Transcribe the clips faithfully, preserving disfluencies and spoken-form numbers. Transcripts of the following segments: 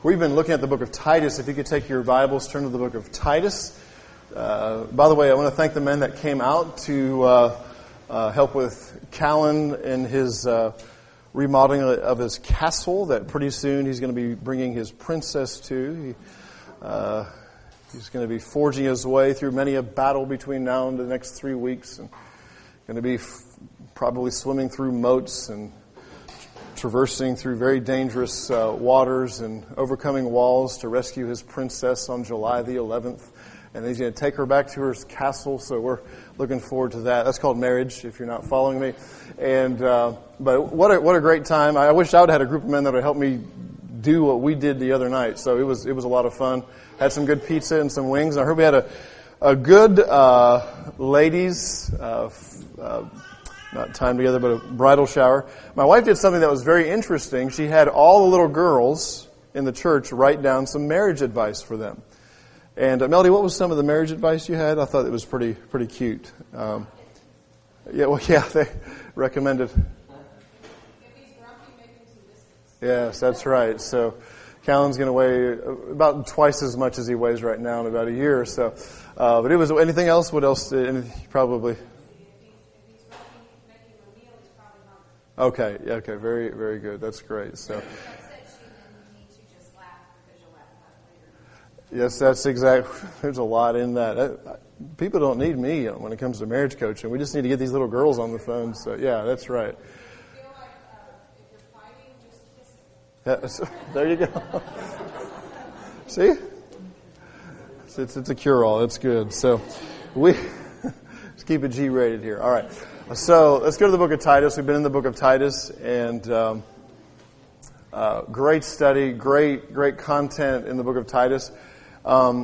We've been looking at the book of Titus. If you could take your Bibles, turn to the book of Titus. Uh, by the way, I want to thank the men that came out to uh, uh, help with Callan in his uh, remodeling of his castle that pretty soon he's going to be bringing his princess to. He, uh, he's going to be forging his way through many a battle between now and the next three weeks. And going to be f- probably swimming through moats and traversing through very dangerous uh, waters and overcoming walls to rescue his princess on July the eleventh. And he's going to take her back to her castle, so we're looking forward to that. That's called marriage, if you're not following me. And uh, but what a, what a great time. I wish I would have had a group of men that would help me do what we did the other night. So it was it was a lot of fun. Had some good pizza and some wings. I heard we had a, a good uh, ladies' uh, uh not time together, but a bridal shower. My wife did something that was very interesting. She had all the little girls in the church write down some marriage advice for them. And uh, Melody, what was some of the marriage advice you had? I thought it was pretty pretty cute. Um, yeah, well, yeah, they recommended. If he's grumpy, make him some biscuits. Yes, that's right. So Callan's going to weigh about twice as much as he weighs right now in about a year or so. Uh, but it was anything else? What else? Did, probably. Okay, okay, very, very good. That's great. So, yes, that's exactly. There's a lot in that. People don't need me when it comes to marriage coaching. We just need to get these little girls on the phone. So, yeah, that's right. Yes, there you go. See, it's, it's it's a cure-all. It's good. So, we let's keep it G-rated here. All right. So let's go to the book of Titus. We've been in the book of Titus, and um, uh, great study, great, great content in the book of Titus. Um,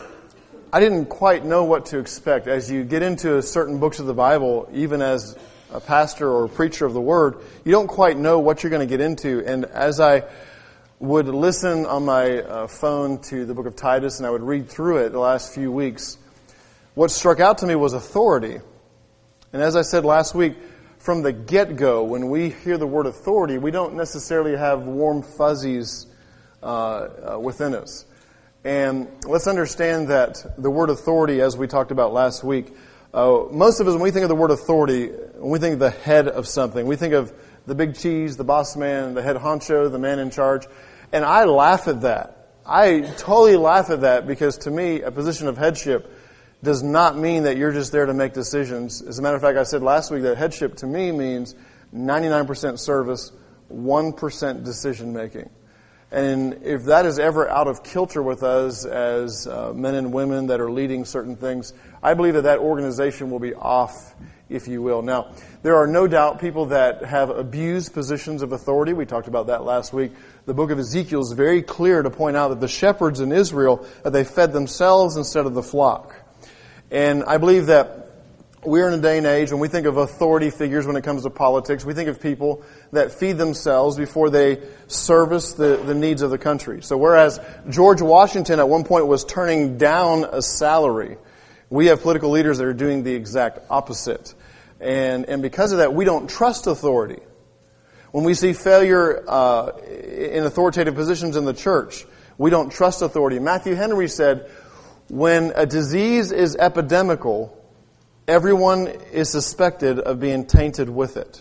I didn't quite know what to expect. As you get into certain books of the Bible, even as a pastor or a preacher of the Word, you don't quite know what you're going to get into. And as I would listen on my uh, phone to the book of Titus, and I would read through it the last few weeks, what struck out to me was authority. And as I said last week, from the get-go, when we hear the word authority, we don't necessarily have warm fuzzies uh, uh, within us. And let's understand that the word authority, as we talked about last week, uh, most of us, when we think of the word authority, when we think of the head of something, we think of the big cheese, the boss man, the head honcho, the man in charge. And I laugh at that. I totally laugh at that because to me, a position of headship does not mean that you're just there to make decisions. As a matter of fact, I said last week that headship to me means ninety-nine percent service, one percent decision making. And if that is ever out of kilter with us as uh, men and women that are leading certain things, I believe that that organization will be off, if you will. Now, there are no doubt people that have abused positions of authority. We talked about that last week. The book of Ezekiel is very clear to point out that the shepherds in Israel, that they fed themselves instead of the flock. And I believe that we're in a day and age when we think of authority figures when it comes to politics, we think of people that feed themselves before they service the, the needs of the country. So whereas George Washington at one point was turning down a salary, we have political leaders that are doing the exact opposite. And, and because of that, we don't trust authority. When we see failure uh, in authoritative positions in the church, we don't trust authority. Matthew Henry said, when a disease is epidemical, everyone is suspected of being tainted with it.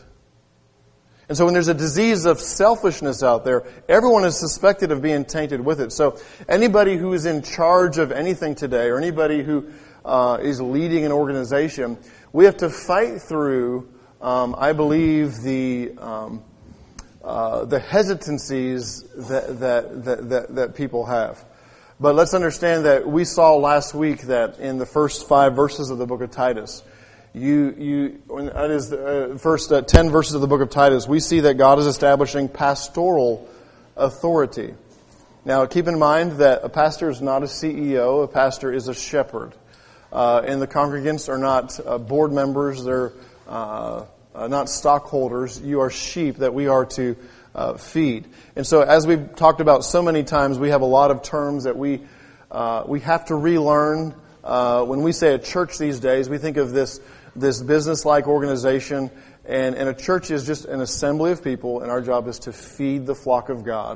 And so when there's a disease of selfishness out there, everyone is suspected of being tainted with it. So anybody who is in charge of anything today, or anybody who uh, is leading an organization, we have to fight through, um, I believe, the um, uh, the hesitancies that that, that that that people have. But let's understand that we saw last week that in the first five verses of the book of Titus, you, you, that is the first uh, ten verses of the book of Titus, we see that God is establishing pastoral authority. Now, keep in mind that a pastor is not a C E O, a pastor is a shepherd. Uh, and the congregants are not uh, board members, they're uh, uh, not stockholders. You are sheep that we are to Uh, feed. And so as we've talked about so many times, we have a lot of terms that we uh, we have to relearn. Uh, when we say a church these days, we think of this this business-like organization, and, and a church is just an assembly of people, and our job is to feed the flock of God.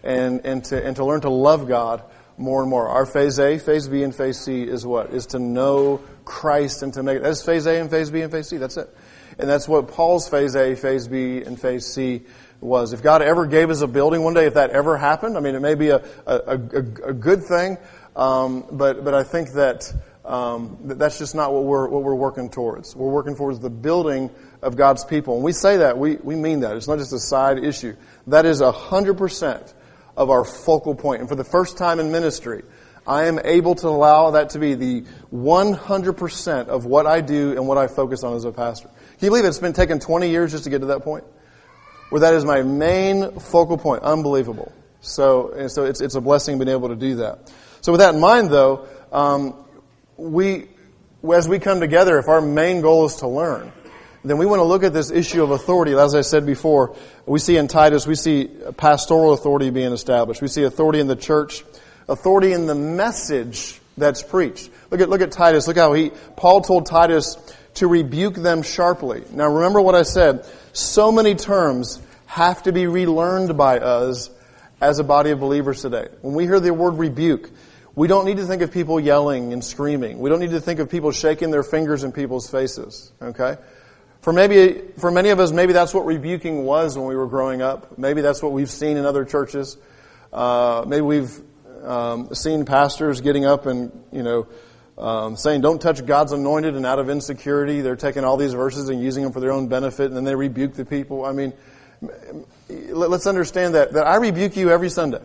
and, and, to, and to learn to love God more and more. Our phase A, phase B, and phase C is what? Is to know Christ and to make it. That's phase A and phase B and phase C. That's it. And that's what Paul's phase A, phase B, and phase C was. If God ever gave us a building one day, if that ever happened, I mean, it may be a, a, a, a good thing, um, but, but I think that um, that's just not what we're, what we're working towards. We're working towards the building of God's people. When we say that, we, we mean that. It's not just a side issue. That is a hundred percent of our focal point. And for the first time in ministry, I am able to allow that to be the one hundred percent of what I do and what I focus on as a pastor. Can you believe it's been taking twenty years just to get to that point? Where that is my main focal point. Unbelievable. So, and so it's, it's a blessing being able to do that. So with that in mind though, um, we, as we come together, if our main goal is to learn, then we want to look at this issue of authority. As I said before, we see in Titus, we see pastoral authority being established. We see authority in the church, authority in the message that's preached. Look at, look at Titus. Look how he, Paul told Titus to rebuke them sharply. Now remember what I said. So many terms have to be relearned by us as a body of believers today. When we hear the word rebuke, we don't need to think of people yelling and screaming. We don't need to think of people shaking their fingers in people's faces. Okay? For maybe, for many of us, maybe that's what rebuking was when we were growing up. Maybe that's what we've seen in other churches. Uh, maybe we've um, seen pastors getting up and, you know, um, saying, "Don't touch God's anointed," and out of insecurity, they're taking all these verses and using them for their own benefit, and then they rebuke the people. I mean, let's understand that that I rebuke you every Sunday.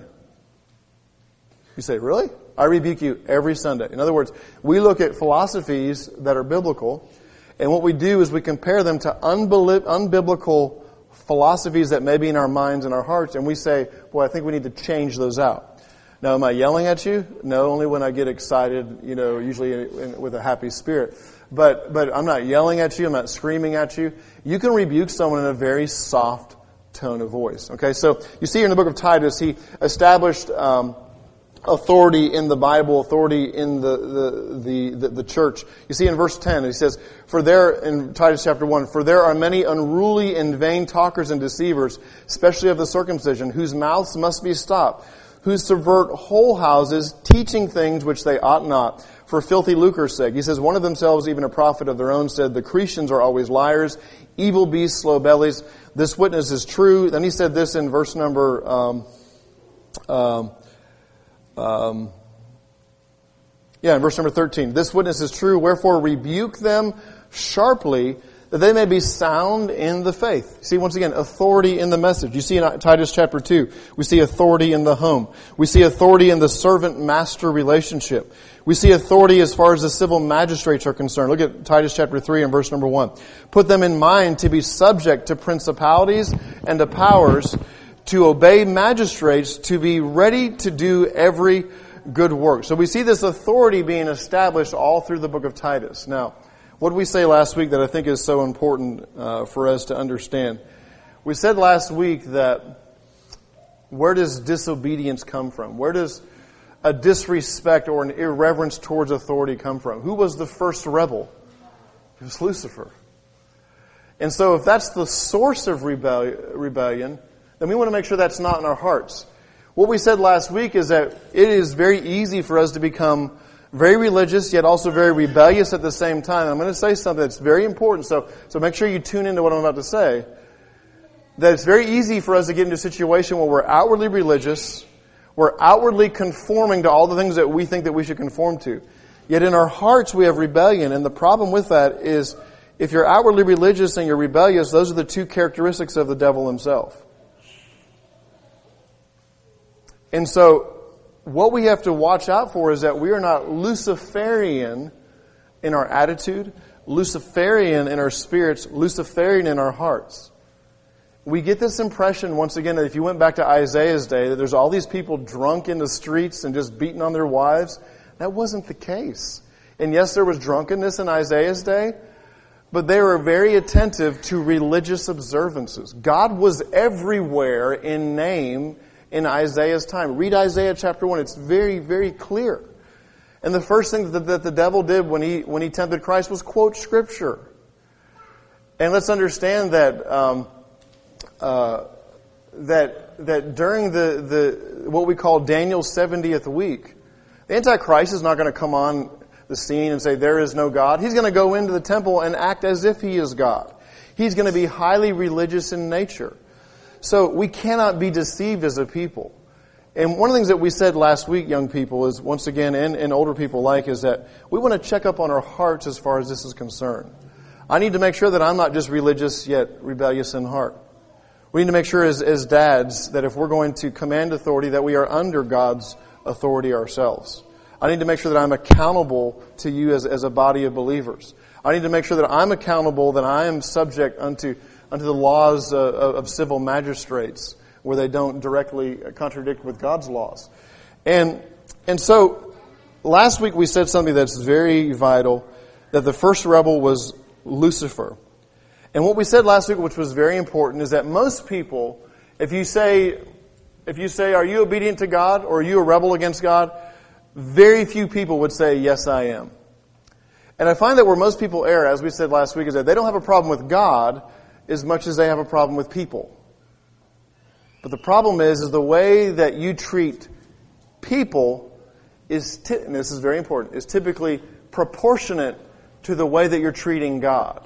You say, "Really?" I rebuke you every Sunday. In other words, we look at philosophies that are biblical. And what we do is we compare them to unbiblical philosophies that may be in our minds and our hearts, and we say, boy, I think we need to change those out. Now, am I yelling at you? No, only when I get excited, you know, usually in, with a happy spirit. But but I'm not yelling at you. I'm not screaming at you. You can rebuke someone in a very soft tone of voice. Okay, so you see here in the book of Titus, he established Um, authority in the Bible, authority in the, the, the, the, the church. You see in verse ten, he says, For there, in Titus chapter one, For there are many unruly and vain talkers and deceivers, especially of the circumcision, whose mouths must be stopped, who subvert whole houses, teaching things which they ought not, for filthy lucre's sake. He says, one of themselves, even a prophet of their own, said, The Cretians are always liars, evil beasts, slow bellies. This witness is true. Then he said this in verse number um, um, Um, yeah, in verse number thirteen. This witness is true, wherefore rebuke them sharply, that they may be sound in the faith. See, once again, authority in the message. You see in Titus chapter two, we see authority in the home. We see authority in the servant-master relationship. We see authority as far as the civil magistrates are concerned. Look at Titus chapter three and verse number one. Put them in mind to be subject to principalities and to powers, to obey magistrates, to be ready to do every good work. So we see this authority being established all through the book of Titus. Now, what did we say last week that I think is so important uh, for us to understand? We said last week that where does disobedience come from? Where does a disrespect or an irreverence towards authority come from? Who was the first rebel? It was Lucifer. And so if that's the source of rebellion, rebellion then we want to make sure that's not in our hearts. What we said last week is that it is very easy for us to become very religious, yet also very rebellious at the same time. And I'm going to say something that's very important, so, so make sure you tune into what I'm about to say. That it's very easy for us to get into a situation where we're outwardly religious, we're outwardly conforming to all the things that we think that we should conform to. Yet in our hearts we have rebellion, and the problem with that is if you're outwardly religious and you're rebellious, those are the two characteristics of the devil himself. And so, what we have to watch out for is that we are not Luciferian in our attitude, Luciferian in our spirits, Luciferian in our hearts. We get this impression, once again, that if you went back to Isaiah's day, that there's all these people drunk in the streets and just beating on their wives. That wasn't the case. And yes, there was drunkenness in Isaiah's day, but they were very attentive to religious observances. God was everywhere in name in Isaiah's time. Read Isaiah chapter one. It's very, very clear. And the first thing that, that the devil did when he when he tempted Christ was quote Scripture. And let's understand that um, uh, that that during the, the what we call Daniel's seventieth week, the Antichrist is not going to come on the scene and say, there is no God. He's going to go into the temple and act as if he is God. He's going to be highly religious in nature. So we cannot be deceived as a people. And one of the things that we said last week, young people, is once again, and, and older people like, is that we want to check up on our hearts as far as this is concerned. I need to make sure that I'm not just religious yet rebellious in heart. We need to make sure as, as dads that if we're going to command authority, that we are under God's authority ourselves. I need to make sure that I'm accountable to you as, as a body of believers. I need to make sure that I'm accountable, that I am subject unto, unto the laws uh, of civil magistrates, where they don't directly contradict with God's laws. And and so, last week we said something that's very vital, that the first rebel was Lucifer. And what we said last week, which was very important, is that most people, if you say, if you say, are you obedient to God, or are you a rebel against God? Very few people would say, yes, I am. And I find that where most people err, as we said last week, is that they don't have a problem with God as much as they have a problem with people. But the problem is, is the way that you treat people is, t- and this is very important, is typically proportionate to the way that you're treating God.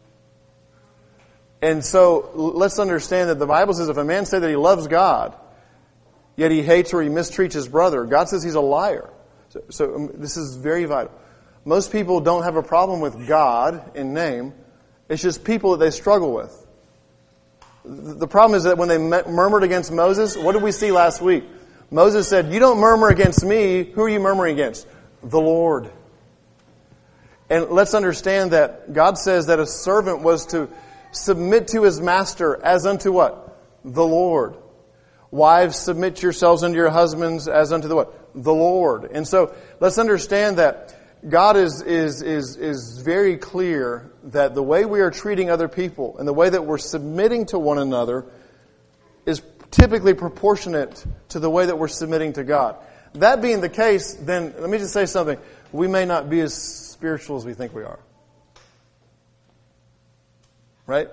And so let's understand that the Bible says if a man say that he loves God, yet he hates or he mistreats his brother, God says he's a liar. So, so um, this is very vital. Most people don't have a problem with God in name. It's just people that they struggle with. The problem is that when they murmured against Moses, what did we see last week? Moses said, you don't murmur against me. Who are you murmuring against? The Lord. And let's understand that God says that a servant was to submit to his master as unto what? The Lord. Wives, submit yourselves unto your husbands as unto the what? The Lord. And so let's understand that God is, is, is, is very clear that the way we are treating other people and the way that we're submitting to one another is typically proportionate to the way that we're submitting to God. That being the case, then let me just say something. We may not be as spiritual as we think we are. Right?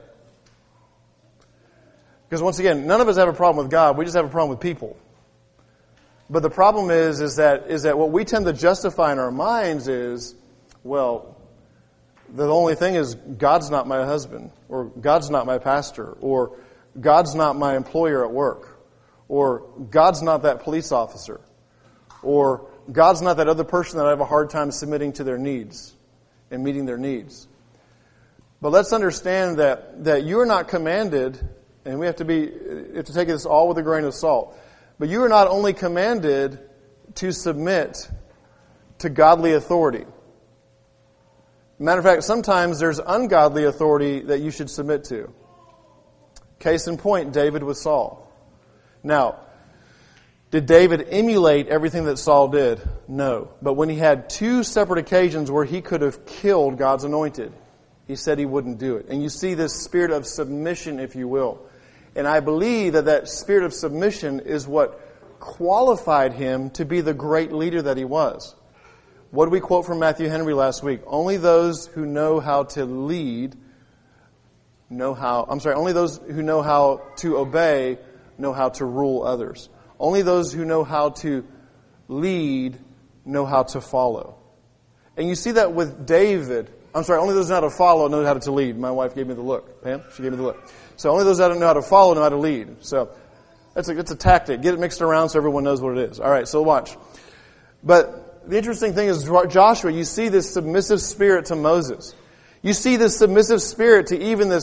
Because once again, none of us have a problem with God. We just have a problem with people. But the problem is, is that is that what we tend to justify in our minds is, well, the only thing is God's not my husband, or God's not my pastor, or God's not my employer at work, or God's not that police officer, or God's not that other person that I have a hard time submitting to their needs and meeting their needs. But let's understand that that you are not commanded, and we have to be we have to take this all with a grain of salt. But you are not only commanded to submit to godly authority. Matter of fact, sometimes there's ungodly authority that you should submit to. Case in point, David with Saul. Now, did David emulate everything that Saul did? No. But when he had two separate occasions where he could have killed God's anointed, he said he wouldn't do it. And you see this spirit of submission, if you will. And I believe that that spirit of submission is what qualified him to be the great leader that he was. What did we quote from Matthew Henry last week? Only those who know how to lead know how, I'm sorry, only those who know how to obey know how to rule others. Only those who know how to lead know how to follow. And you see that with David. I'm sorry, only those who know how to follow know how to lead. My wife gave me the look. Pam, she gave me the look. So only those that don't know how to follow know how to lead. So that's a, that's a tactic. Get it mixed around so everyone knows what it is. All right, so watch. But the interesting thing is Joshua, you see this submissive spirit to Moses. You see this submissive spirit to even this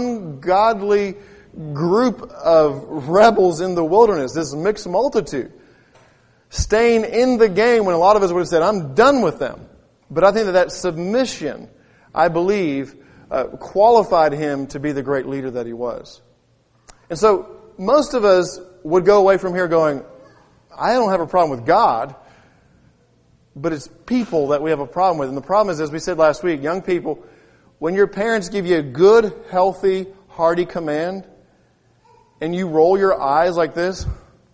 ungodly group of rebels in the wilderness, this mixed multitude, staying in the game when a lot of us would have said, I'm done with them. But I think that that submission, I believe, uh, qualified him to be the great leader that he was. And so most of us would go away from here going, I don't have a problem with God, but it's people that we have a problem with. And the problem is, as we said last week, young people, when your parents give you a good, healthy, hearty command, and you roll your eyes like this,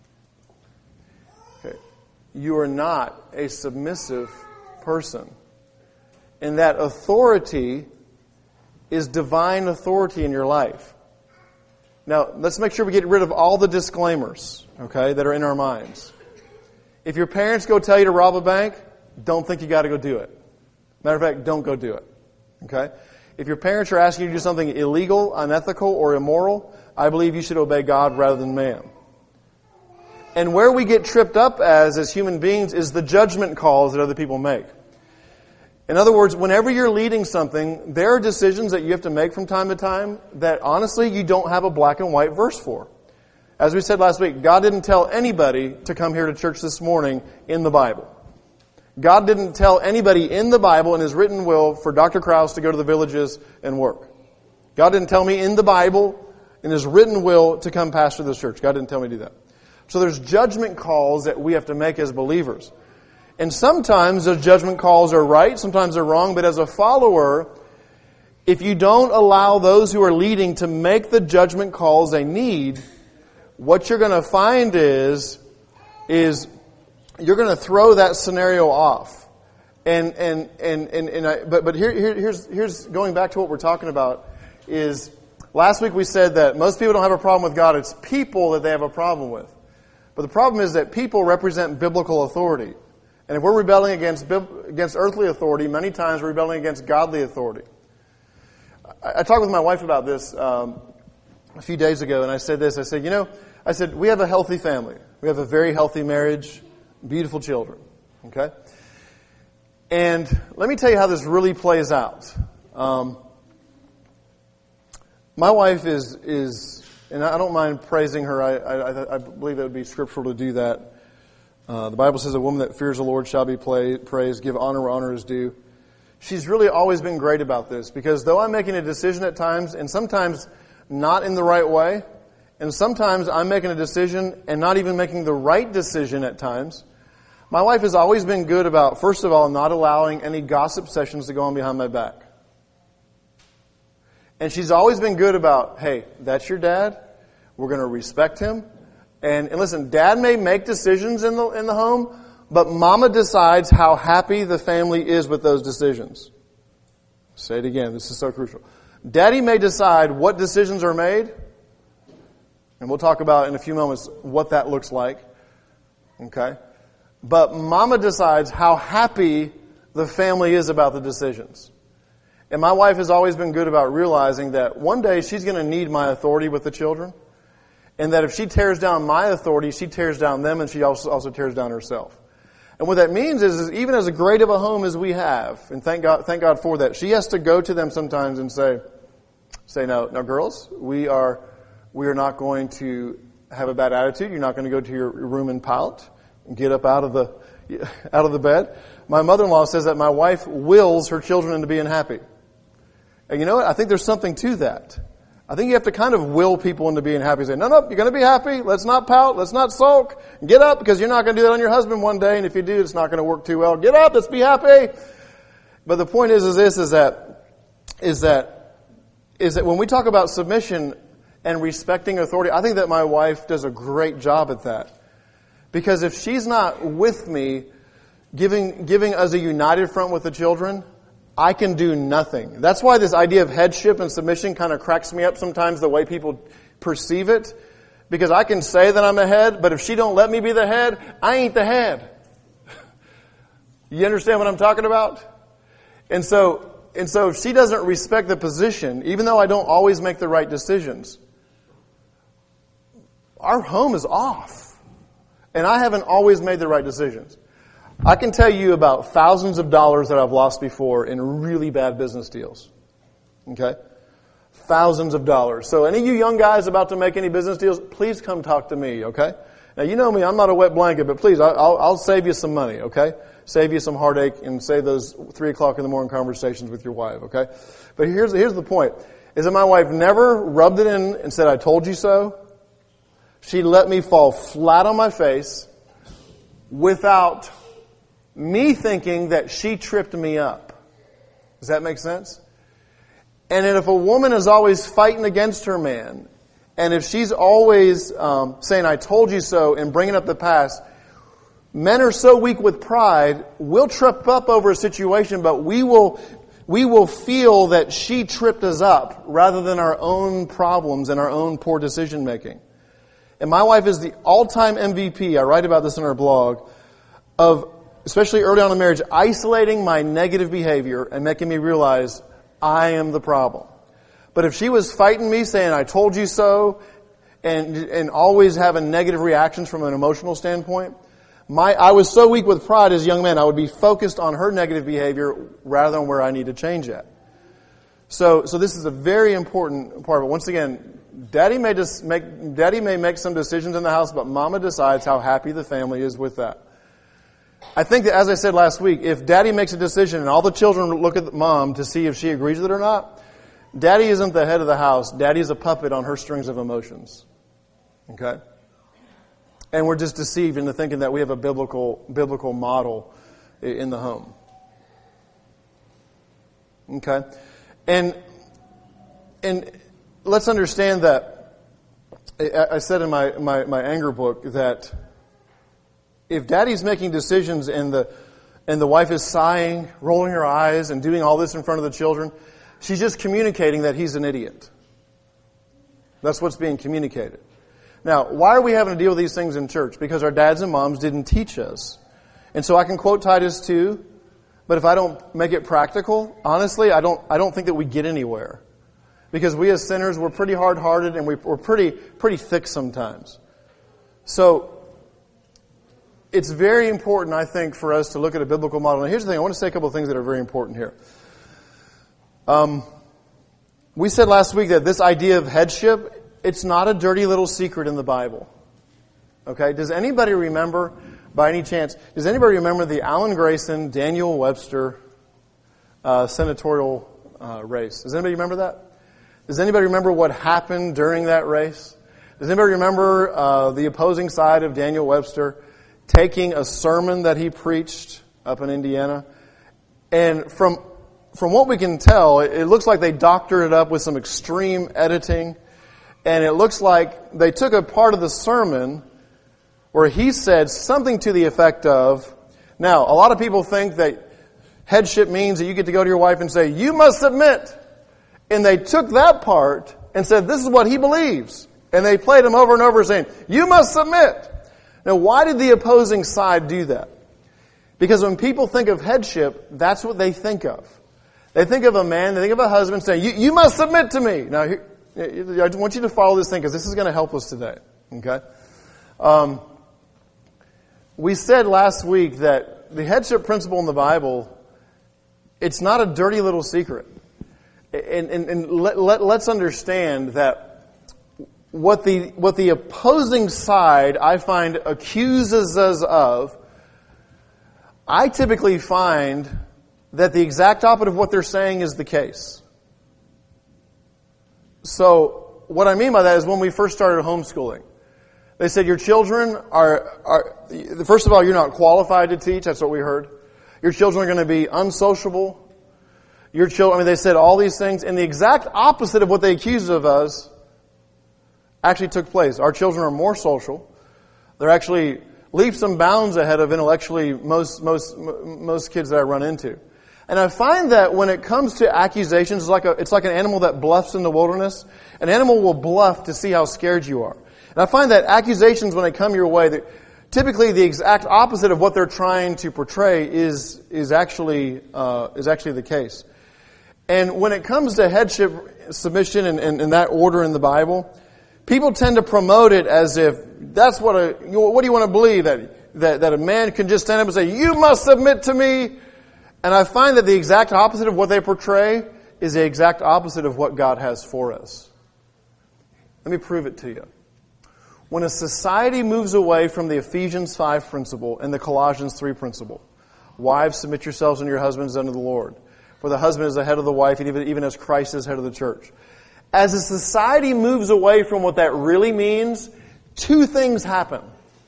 okay, you are not a submissive person. And that authority is divine authority in your life. Now, let's make sure we get rid of all the disclaimers, okay, that are in our minds. If your parents go tell you to rob a bank, don't think you got to go do it. Matter of fact, don't go do it, okay? If your parents are asking you to do something illegal, unethical, or immoral, I believe you should obey God rather than man. And where we get tripped up as, as human beings, is the judgment calls that other people make. In other words, whenever you're leading something, there are decisions that you have to make from time to time that honestly you don't have a black and white verse for. As we said last week, God didn't tell anybody to come here to church this morning in the Bible. God didn't tell anybody in the Bible in His written will for Doctor Krause to go to the villages and work. God didn't tell me in the Bible, in His written will, to come pastor this church. God didn't tell me to do that. So there's judgment calls that we have to make as believers. And sometimes those judgment calls are right, sometimes they're wrong, but as a follower, if you don't allow those who are leading to make the judgment calls they need, what you're going to find is, is you're going to throw that scenario off. And, and, and, and, and I, but, but here, here, here's, here's going back to what we're talking about is, last week we said that most people don't have a problem with God, it's people that they have a problem with. But the problem is that people represent biblical authority. And if we're rebelling against against earthly authority, many times we're rebelling against godly authority. I, I talked with my wife about this um, a few days ago, and I said this. I said, you know, I said, we have a healthy family. We have a very healthy marriage, beautiful children. Okay? And let me tell you how this really plays out. Um, my wife is, is, and I don't mind praising her. I, I, I believe that would be scriptural to do that. Uh, the Bible says a woman that fears the Lord shall be praised, give honor where honor is due. She's really always been great about this because though I'm making a decision at times, and sometimes not in the right way, and sometimes I'm making a decision and not even making the right decision at times, my wife has always been good about, first of all, not allowing any gossip sessions to go on behind my back. And she's always been good about, hey, that's your dad. We're going to respect him. And, and listen, Dad may make decisions in the in the home, but Mama decides how happy the family is with those decisions. Say it again. This is so crucial. Daddy may decide what decisions are made, and we'll talk about in a few moments what that looks like. Okay? But Mama decides how happy the family is about the decisions. And my wife has always been good about realizing that one day she's going to need my authority with the children. And that if she tears down my authority, she tears down them and she also, also tears down herself. And what that means is, is even as great of a home as we have, and thank God, thank God for that, she has to go to them sometimes and say, say, no, no, girls, we are, we are not going to have a bad attitude. You're not going to go to your room and pout and get up out of the, out of the bed. My mother-in-law says that my wife wills her children into being happy. And you know what? I think there's something to that. I think you have to kind of will people into being happy. Say, no, no, you're going to be happy. Let's not pout. Let's not sulk. Get up because you're not going to do that on your husband one day. And if you do, it's not going to work too well. Get up. Let's be happy. But the point is, is this, is that, is that, is that when we talk about submission and respecting authority, I think that my wife does a great job at that. Because if she's not with me, giving, giving us a united front with the children, I can do nothing. That's why this idea of headship and submission kind of cracks me up sometimes the way people perceive it. Because I can say that I'm the head, but if she don't let me be the head, I ain't the head. You understand what I'm talking about? And so, and so if she doesn't respect the position, even though I don't always make the right decisions, our home is off. And I haven't always made the right decisions. I can tell you about thousands of dollars that I've lost before in really bad business deals. Okay? Thousands of dollars. So any of you young guys about to make any business deals, please come talk to me, okay? Now you know me, I'm not a wet blanket, but please, I'll, I'll save you some money, okay? Save you some heartache and save those three o'clock in the morning conversations with your wife, okay? But here's, here's the point, is that my wife never rubbed it in and said, I told you so. She let me fall flat on my face without me thinking that she tripped me up. Does that make sense? And if a woman is always fighting against her man, and if she's always um, saying, I told you so, and bringing up the past, men are so weak with pride, we'll trip up over a situation, but we will we will feel that she tripped us up rather than our own problems and our own poor decision making. And my wife is the all-time M V P, I write about this in our blog, of, especially early on in marriage, isolating my negative behavior and making me realize I am the problem. But if she was fighting me, saying, I told you so, and and always having negative reactions from an emotional standpoint, my I was so weak with pride as a young man, I would be focused on her negative behavior rather than where I need to change at. So so this is a very important part of it. Once again, Daddy may just make Daddy may make some decisions in the house, but Mama decides how happy the family is with that. I think that, as I said last week, if Daddy makes a decision and all the children look at Mom to see if she agrees with it or not, Daddy isn't the head of the house. Daddy is a puppet on her strings of emotions. Okay? And we're just deceived into thinking that we have a biblical biblical model in the home. Okay? And and let's understand that, I said in my, my, my anger book that if Daddy's making decisions and the and the wife is sighing, rolling her eyes, and doing all this in front of the children, she's just communicating that he's an idiot. That's what's being communicated. Now, why are we having to deal with these things in church? Because our dads and moms didn't teach us. And so I can quote Titus two, but if I don't make it practical, honestly, I don't I don't think that we get anywhere. Because we as sinners, we're pretty hard-hearted and we're pretty pretty thick sometimes. So it's very important, I think, for us to look at a biblical model. Now, here's the thing. I want to say a couple of things that are very important here. Um, we said last week that this idea of headship, it's not a dirty little secret in the Bible. Okay? Does anybody remember, by any chance, does anybody remember the Alan Grayson, Daniel Webster uh, senatorial uh, race? Does anybody remember that? Does anybody remember what happened during that race? Does anybody remember uh, the opposing side of Daniel Webster taking a sermon that he preached up in Indiana? And from from what we can tell, it, it looks like they doctored it up with some extreme editing. And it looks like they took a part of the sermon where he said something to the effect of, now, a lot of people think that headship means that you get to go to your wife and say, you must submit. And they took that part and said, this is what he believes. And they played him over and over saying, you must submit. Now, why did the opposing side do that? Because when people think of headship, that's what they think of. They think of a man, they think of a husband saying, you, you must submit to me. Now, here, I want you to follow this thing because this is going to help us today. Okay? Um, we said last week that the headship principle in the Bible, it's not a dirty little secret. And, and, and let, let, let's understand that what the what the opposing side, I find, accuses us of, I typically find that the exact opposite of what they're saying is the case. So what I mean by that is when we first started homeschooling, they said your children are, are first of all, you're not qualified to teach. That's what we heard. Your children are going to be unsociable. Your children, I mean, they said all these things, and the exact opposite of what they accused of us actually took place. Our children are more social. They're actually leaps and bounds ahead of intellectually most most most kids that I run into. And I find that when it comes to accusations, it's like a, it's like an animal that bluffs in the wilderness. An animal will bluff to see how scared you are. And I find that accusations, when they come your way, that typically the exact opposite of what they're trying to portray is is actually uh, is actually the case. And when it comes to headship, submission, and, and, and that order in the Bible, people tend to promote it as if that's what a what do you want to believe, that that that a man can just stand up and say, "You must submit to me." And I find that the exact opposite of what they portray is the exact opposite of what God has for us. Let me prove it to you. When a society moves away from the Ephesians five principle and the Colossians three principle, wives, submit yourselves unto your husbands unto the Lord. For the husband is the head of the wife, and even, even as Christ is head of the church. As a society moves away from what that really means, two things happen.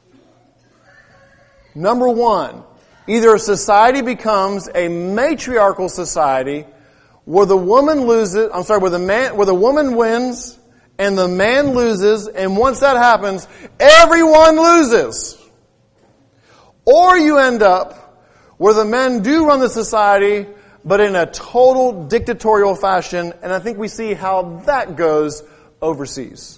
Number one, either a society becomes a matriarchal society where the woman loses, I'm sorry, where the man, where the woman wins and the man loses, and once that happens, everyone loses. Or you end up where the men do run the society, but in a total dictatorial fashion, and I think we see how that goes overseas.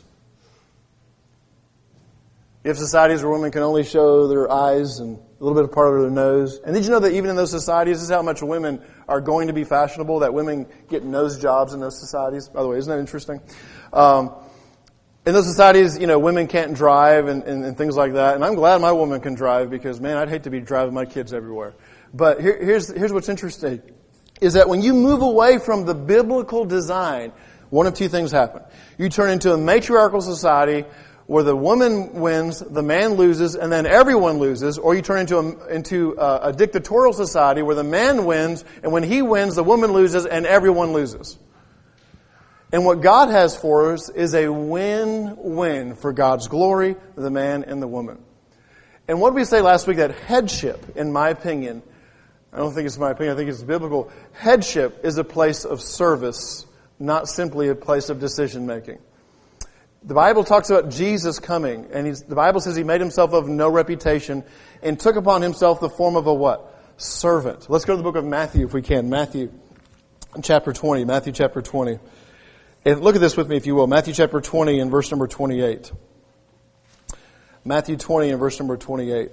You have societies where women can only show their eyes and a little bit of part of their nose. And did you know that even in those societies, this is how much women are going to be fashionable, that women get nose jobs in those societies? By the way, isn't that interesting? Um, in those societies, you know, women can't drive and, and, and things like that. And I'm glad my woman can drive because, man, I'd hate to be driving my kids everywhere. But here, here's, here's what's interesting, is that when you move away from the biblical design, one of two things happen. You turn into a matriarchal society where the woman wins, the man loses, and then everyone loses, or you turn into a, into a, a dictatorial society where the man wins, and when he wins, the woman loses, and everyone loses. And what God has for us is a win-win for God's glory, the man and the woman. And what did we say last week? That headship, in my opinion, I don't think it's my opinion, I think it's biblical, headship is a place of service, not simply a place of decision-making. The Bible talks about Jesus coming, and he's, the Bible says he made himself of no reputation and took upon himself the form of a what? Servant. Let's go to the book of Matthew if we can. Matthew chapter twenty. Matthew chapter twenty. And look at this with me if you will. Matthew chapter twenty and verse number twenty-eight. Matthew twenty and verse number twenty-eight.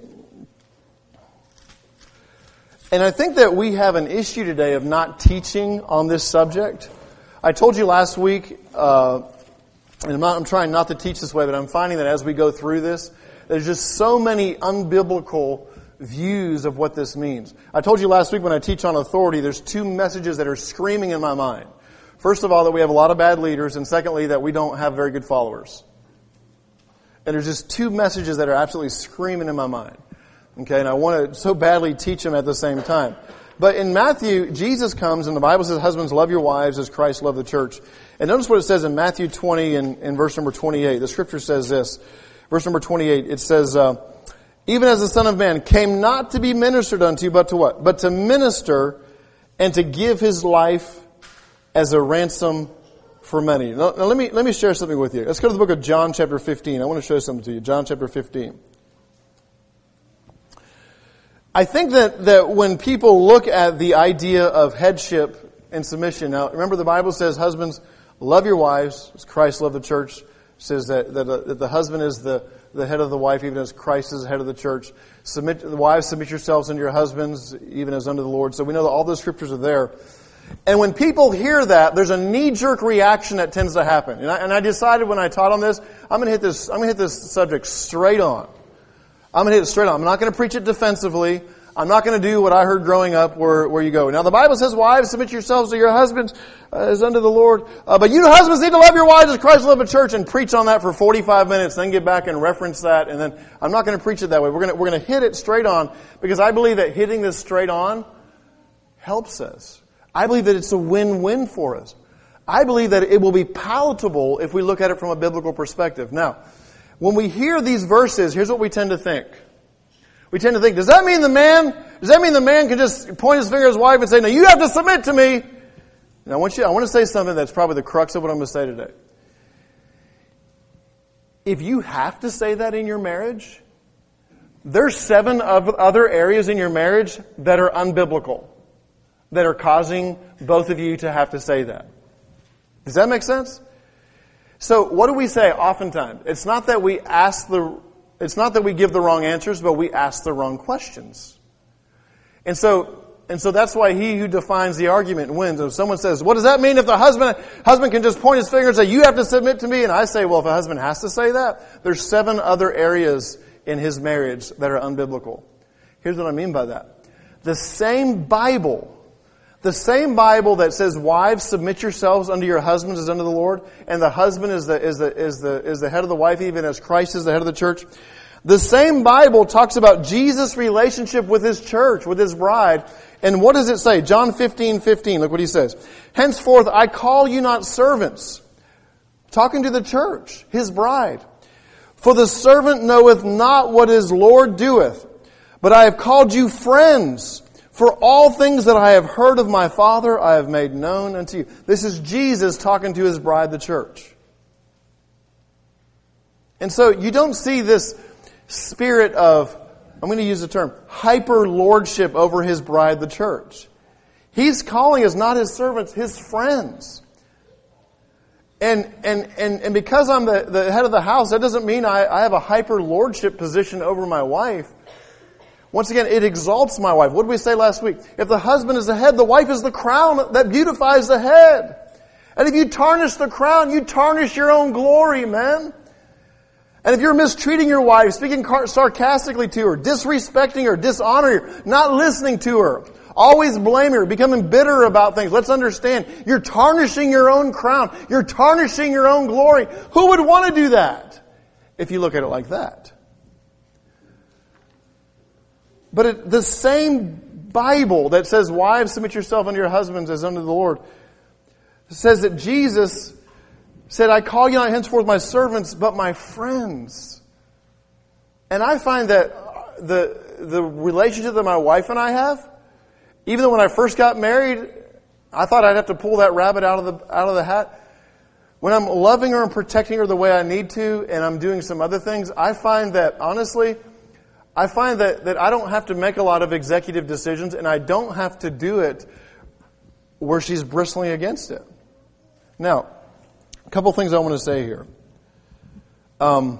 And I think that we have an issue today of not teaching on this subject. I told you last week, uh, and I'm, not, I'm trying not to teach this way, but I'm finding that as we go through this, there's just so many unbiblical views of what this means. I told you last week when I teach on authority, there's two messages that are screaming in my mind. First of all, that we have a lot of bad leaders, and secondly, that we don't have very good followers. And there's just two messages that are absolutely screaming in my mind. Okay, and I want to so badly teach them at the same time. But in Matthew, Jesus comes, and the Bible says, husbands, love your wives as Christ loved the church. And notice what it says in Matthew twenty and in verse number twenty-eight. The scripture says this. Verse number twenty-eight, it says, uh, even as the Son of Man came not to be ministered unto, but to what? But to minister and to give his life as a ransom for many. Now, now let me let me share something with you. Let's go to the book of John chapter fifteen. I want to show something to you. John chapter fifteen. I think that, that when people look at the idea of headship and submission, now remember the Bible says, husbands, love your wives as Christ loved the church. It says that, that, uh, that the husband is the, the head of the wife, even as Christ is the head of the church. Submit, the wives, submit yourselves unto your husbands, even as unto the Lord. So we know that all those scriptures are there. And when people hear that, there's a knee-jerk reaction that tends to happen. And I, and I decided when I taught on this, I'm going to hit this, I'm going to hit this subject straight on. I'm going to hit it straight on. I'm not going to preach it defensively. I'm not going to do what I heard growing up where, where you go. Now, the Bible says, wives, submit yourselves to your husbands uh, as unto the Lord. Uh, but you husbands need to love your wives as Christ loved the church, and preach on that for forty-five minutes, then get back and reference that. And then I'm not going to preach it that way. We're going to, we're going to hit it straight on, because I believe that hitting this straight on helps us. I believe that it's a win-win for us. I believe that it will be palatable if we look at it from a biblical perspective. Now, when we hear these verses, here's what we tend to think. We tend to think, does that mean the man, does that mean the man can just point his finger at his wife and say, no, you have to submit to me? And I want you, I want to say something that's probably the crux of what I'm going to say today. If you have to say that in your marriage, there's seven of other areas in your marriage that are unbiblical, that are causing both of you to have to say that. Does that make sense? So what do we say oftentimes? It's not that we ask the, it's not that we give the wrong answers, but we ask the wrong questions. And so, and so that's why he who defines the argument wins. If someone says, what does that mean if the husband, husband can just point his finger and say, you have to submit to me? And I say, well, if a husband has to say that, there's seven other areas in his marriage that are unbiblical. Here's what I mean by that. The same Bible The same Bible that says, wives, submit yourselves unto your husbands as unto the Lord, and the husband is the, is the, is the, is the head of the wife, even as Christ is the head of the church. The same Bible talks about Jesus' relationship with his church, with his bride. And what does it say? John fifteen fifteen, look what he says. Henceforth I call you not servants. Talking to the church, his bride. For the servant knoweth not what his Lord doeth, but I have called you friends. For all things that I have heard of my Father, I have made known unto you. This is Jesus talking to his bride, the church. And so you don't see this spirit of, I'm going to use the term, hyper-lordship over his bride, the church. He's calling us not His servants, His friends. And and and, and because I'm the, the head of the house, that doesn't mean I, I have a hyper-lordship position over my wife. Once again, it exalts my wife. What did we say last week? If the husband is the head, the wife is the crown that beautifies the head. And if you tarnish the crown, you tarnish your own glory, man. And if you're mistreating your wife, speaking sarcastically to her, disrespecting her, dishonoring her, not listening to her, always blaming her, becoming bitter about things, let's understand, you're tarnishing your own crown. You're tarnishing your own glory. Who would want to do that if you look at it like that? But it, the same Bible that says, wives, submit yourself unto your husbands as unto the Lord, says that Jesus said, I call you not henceforth my servants, but my friends. And I find that the the relationship that my wife and I have, even though when I first got married, I thought I'd have to pull that rabbit out of the out of the hat. When I'm loving her and protecting her the way I need to, and I'm doing some other things, I find that, honestly, I find that, that I don't have to make a lot of executive decisions, and I don't have to do it where she's bristling against it. Now, a couple things I want to say here. Um,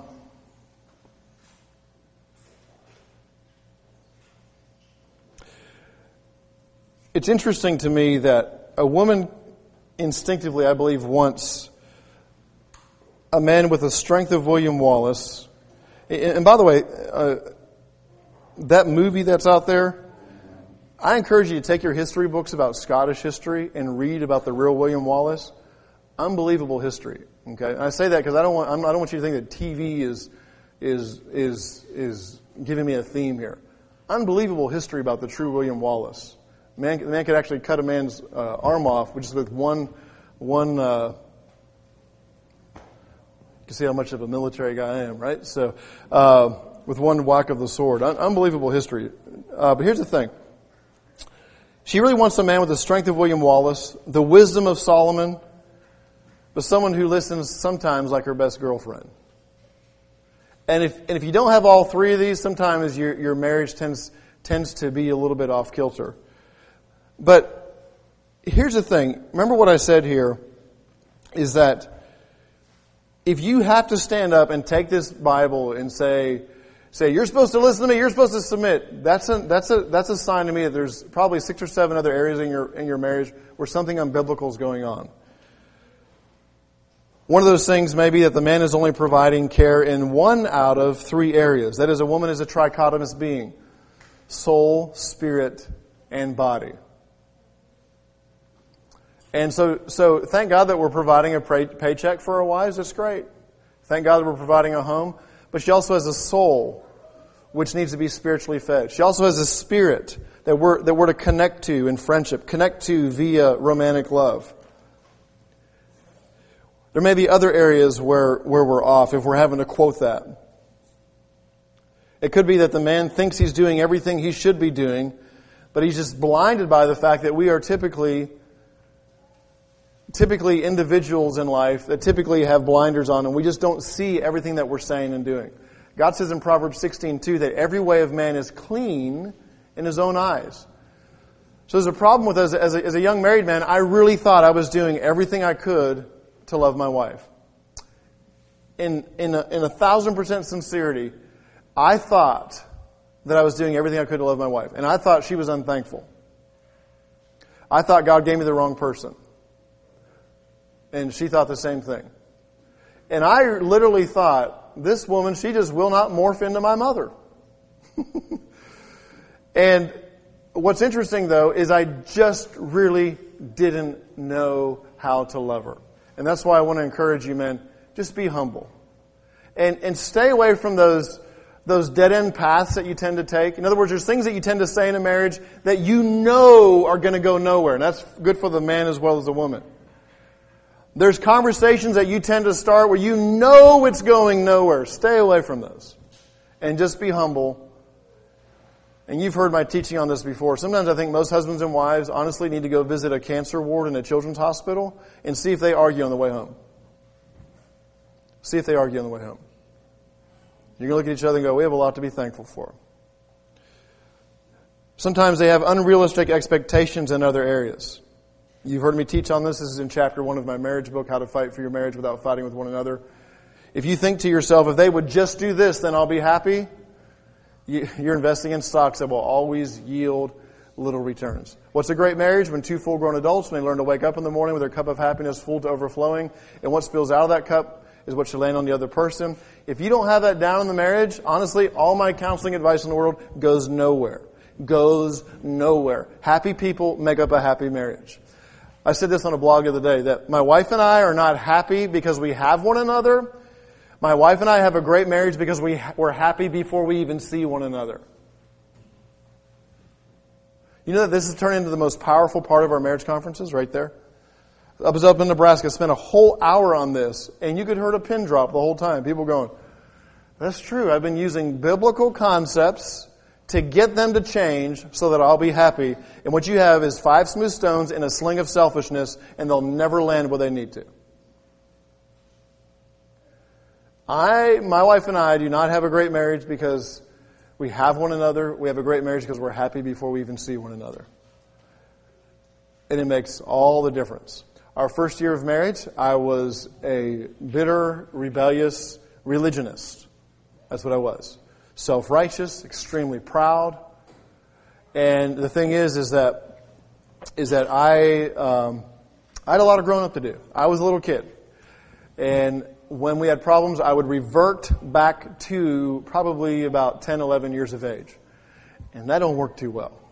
it's interesting to me that a woman instinctively, I believe, wants a man with the strength of William Wallace. And by the way, uh, that movie that's out there, I encourage you to take your history books about Scottish history and read about the real William Wallace. Unbelievable history. Okay, and I say that because I don't want I'm, I don't want you to think that T V is is is is giving me a theme here. Unbelievable history about the true William Wallace. Man, the man could actually cut a man's uh, arm off, which is with one one. Uh, you can see how much of a military guy I am, right? So, uh, with one whack of the sword, Un- unbelievable history. Uh, but here's the thing: she really wants a man with the strength of William Wallace, the wisdom of Solomon, but someone who listens sometimes like her best girlfriend. And if and if you don't have all three of these, sometimes your your marriage tends tends to be a little bit off kilter. But here's the thing. Remember what I said here is that if you have to stand up and take this Bible and say, say you're supposed to listen to me, you're supposed to submit, that's a that's a that's a sign to me that there's probably six or seven other areas in your in your marriage where something unbiblical is going on. One of those things may be that the man is only providing care in one out of three areas. That is, a woman is a trichotomous being: soul, spirit, and body. And so, so thank God that we're providing a pay, paycheck for our wives. That's great. Thank God that we're providing a home. But she also has a soul which needs to be spiritually fed. She also has a spirit that we're that we're to connect to in friendship, connect to via romantic love. There may be other areas where, where we're off if we're having to quote that. It could be that the man thinks he's doing everything he should be doing, but he's just blinded by the fact that we are typically typically individuals in life that typically have blinders on, and we just don't see everything that we're saying and doing. God says in Proverbs sixteen two that every way of man is clean in his own eyes. So there's a problem with as a, as a, as a young married man, I really thought I was doing everything I could to love my wife. In in a, in a thousand percent sincerity, I thought that I was doing everything I could to love my wife. And I thought she was unthankful. I thought God gave me the wrong person. And she thought the same thing. And I literally thought, this woman, she just will not morph into my mother. And what's interesting, though, is I just really didn't know how to love her. And that's why I want to encourage you, men, just be humble. And and stay away from those those dead-end paths that you tend to take. In other words, there's things that you tend to say in a marriage that you know are going to go nowhere. And that's good for the man as well as the woman. There's conversations that you tend to start where you know it's going nowhere. Stay away from those. And just be humble. And you've heard my teaching on this before. Sometimes I think most husbands and wives honestly need to go visit a cancer ward in a children's hospital and see if they argue on the way home. See if they argue on the way home. You're going to look at each other and go, we have a lot to be thankful for. Sometimes they have unrealistic expectations in other areas. You've heard me teach on this. This is in chapter one of my marriage book, How to Fight for Your Marriage Without Fighting with One Another. If you think to yourself, if they would just do this, then I'll be happy, you're investing in stocks that will always yield little returns. What's a great marriage? When two full-grown adults, when they learn to wake up in the morning with their cup of happiness full to overflowing, and what spills out of that cup is what should land on the other person. If you don't have that down in the marriage, honestly, all my counseling advice in the world goes nowhere. Goes nowhere. Happy people make up a happy marriage. I said this on a blog the other day, that my wife and I are not happy because we have one another. My wife and I have a great marriage because we were happy before we even see one another. You know that this has turned into the most powerful part of our marriage conferences right there? I was up in Nebraska, spent a whole hour on this, and you could hear a pin drop the whole time. People going, that's true. I've been using biblical concepts to get them to change so that I'll be happy. And what you have is five smooth stones in a sling of selfishness, and they'll never land where they need to. I, my wife and I do not have a great marriage because we have one another. We have a great marriage because we're happy before we even see one another. And it makes all the difference. Our first year of marriage, I was a bitter, rebellious religionist. That's what I was. Self-righteous, extremely proud. And the thing is, is that, is that I, um, I had a lot of growing up to do. I was a little kid. And when we had problems, I would revert back to probably about ten, eleven years of age. And that don't work too well.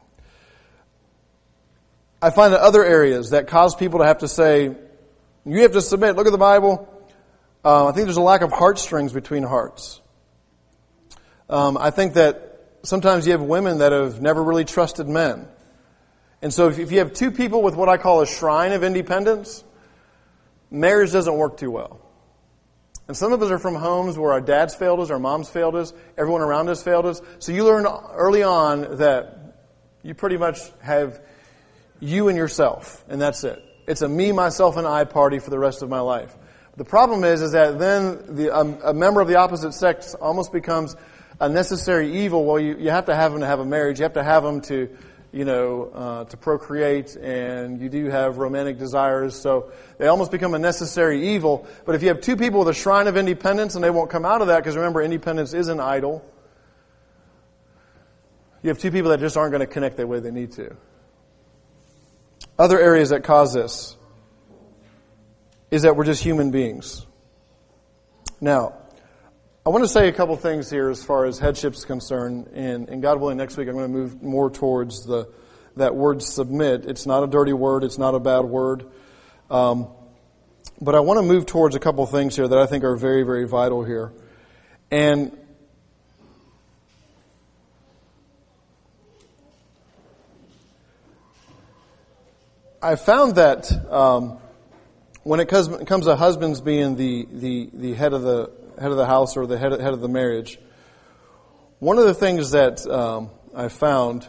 I find that other areas that cause people to have to say, you have to submit, look at the Bible. Uh, I think there's a lack of heartstrings between hearts. Um, I think that sometimes you have women that have never really trusted men. And so if, if you have two people with what I call a shrine of independence, marriage doesn't work too well. And some of us are from homes where our dads failed us, our moms failed us, everyone around us failed us. So you learn early on that you pretty much have you and yourself, and that's it. It's a me, myself, and I party for the rest of my life. The problem is, is that then the, um, a member of the opposite sex almost becomes a necessary evil. Well, you, you have to have them to have a marriage. You have to have them to, you know, uh, to procreate, and you do have romantic desires. So they almost become a necessary evil. But if you have two people with a shrine of independence and they won't come out of that, because remember, independence is an idol. You have two people that just aren't going to connect the way they need to. Other areas that cause this is that we're just human beings. Now, I want to say a couple things here as far as headship is concerned, and, and God willing, next week I'm going to move more towards the that word submit. It's not a dirty word. It's not a bad word. Um, but I want to move towards a couple things here that I think are very, very vital here. And I found that um, when it comes, it comes to husbands being the, the, the head of the head of the house or the head of, head of the marriage, one of the things that um, I found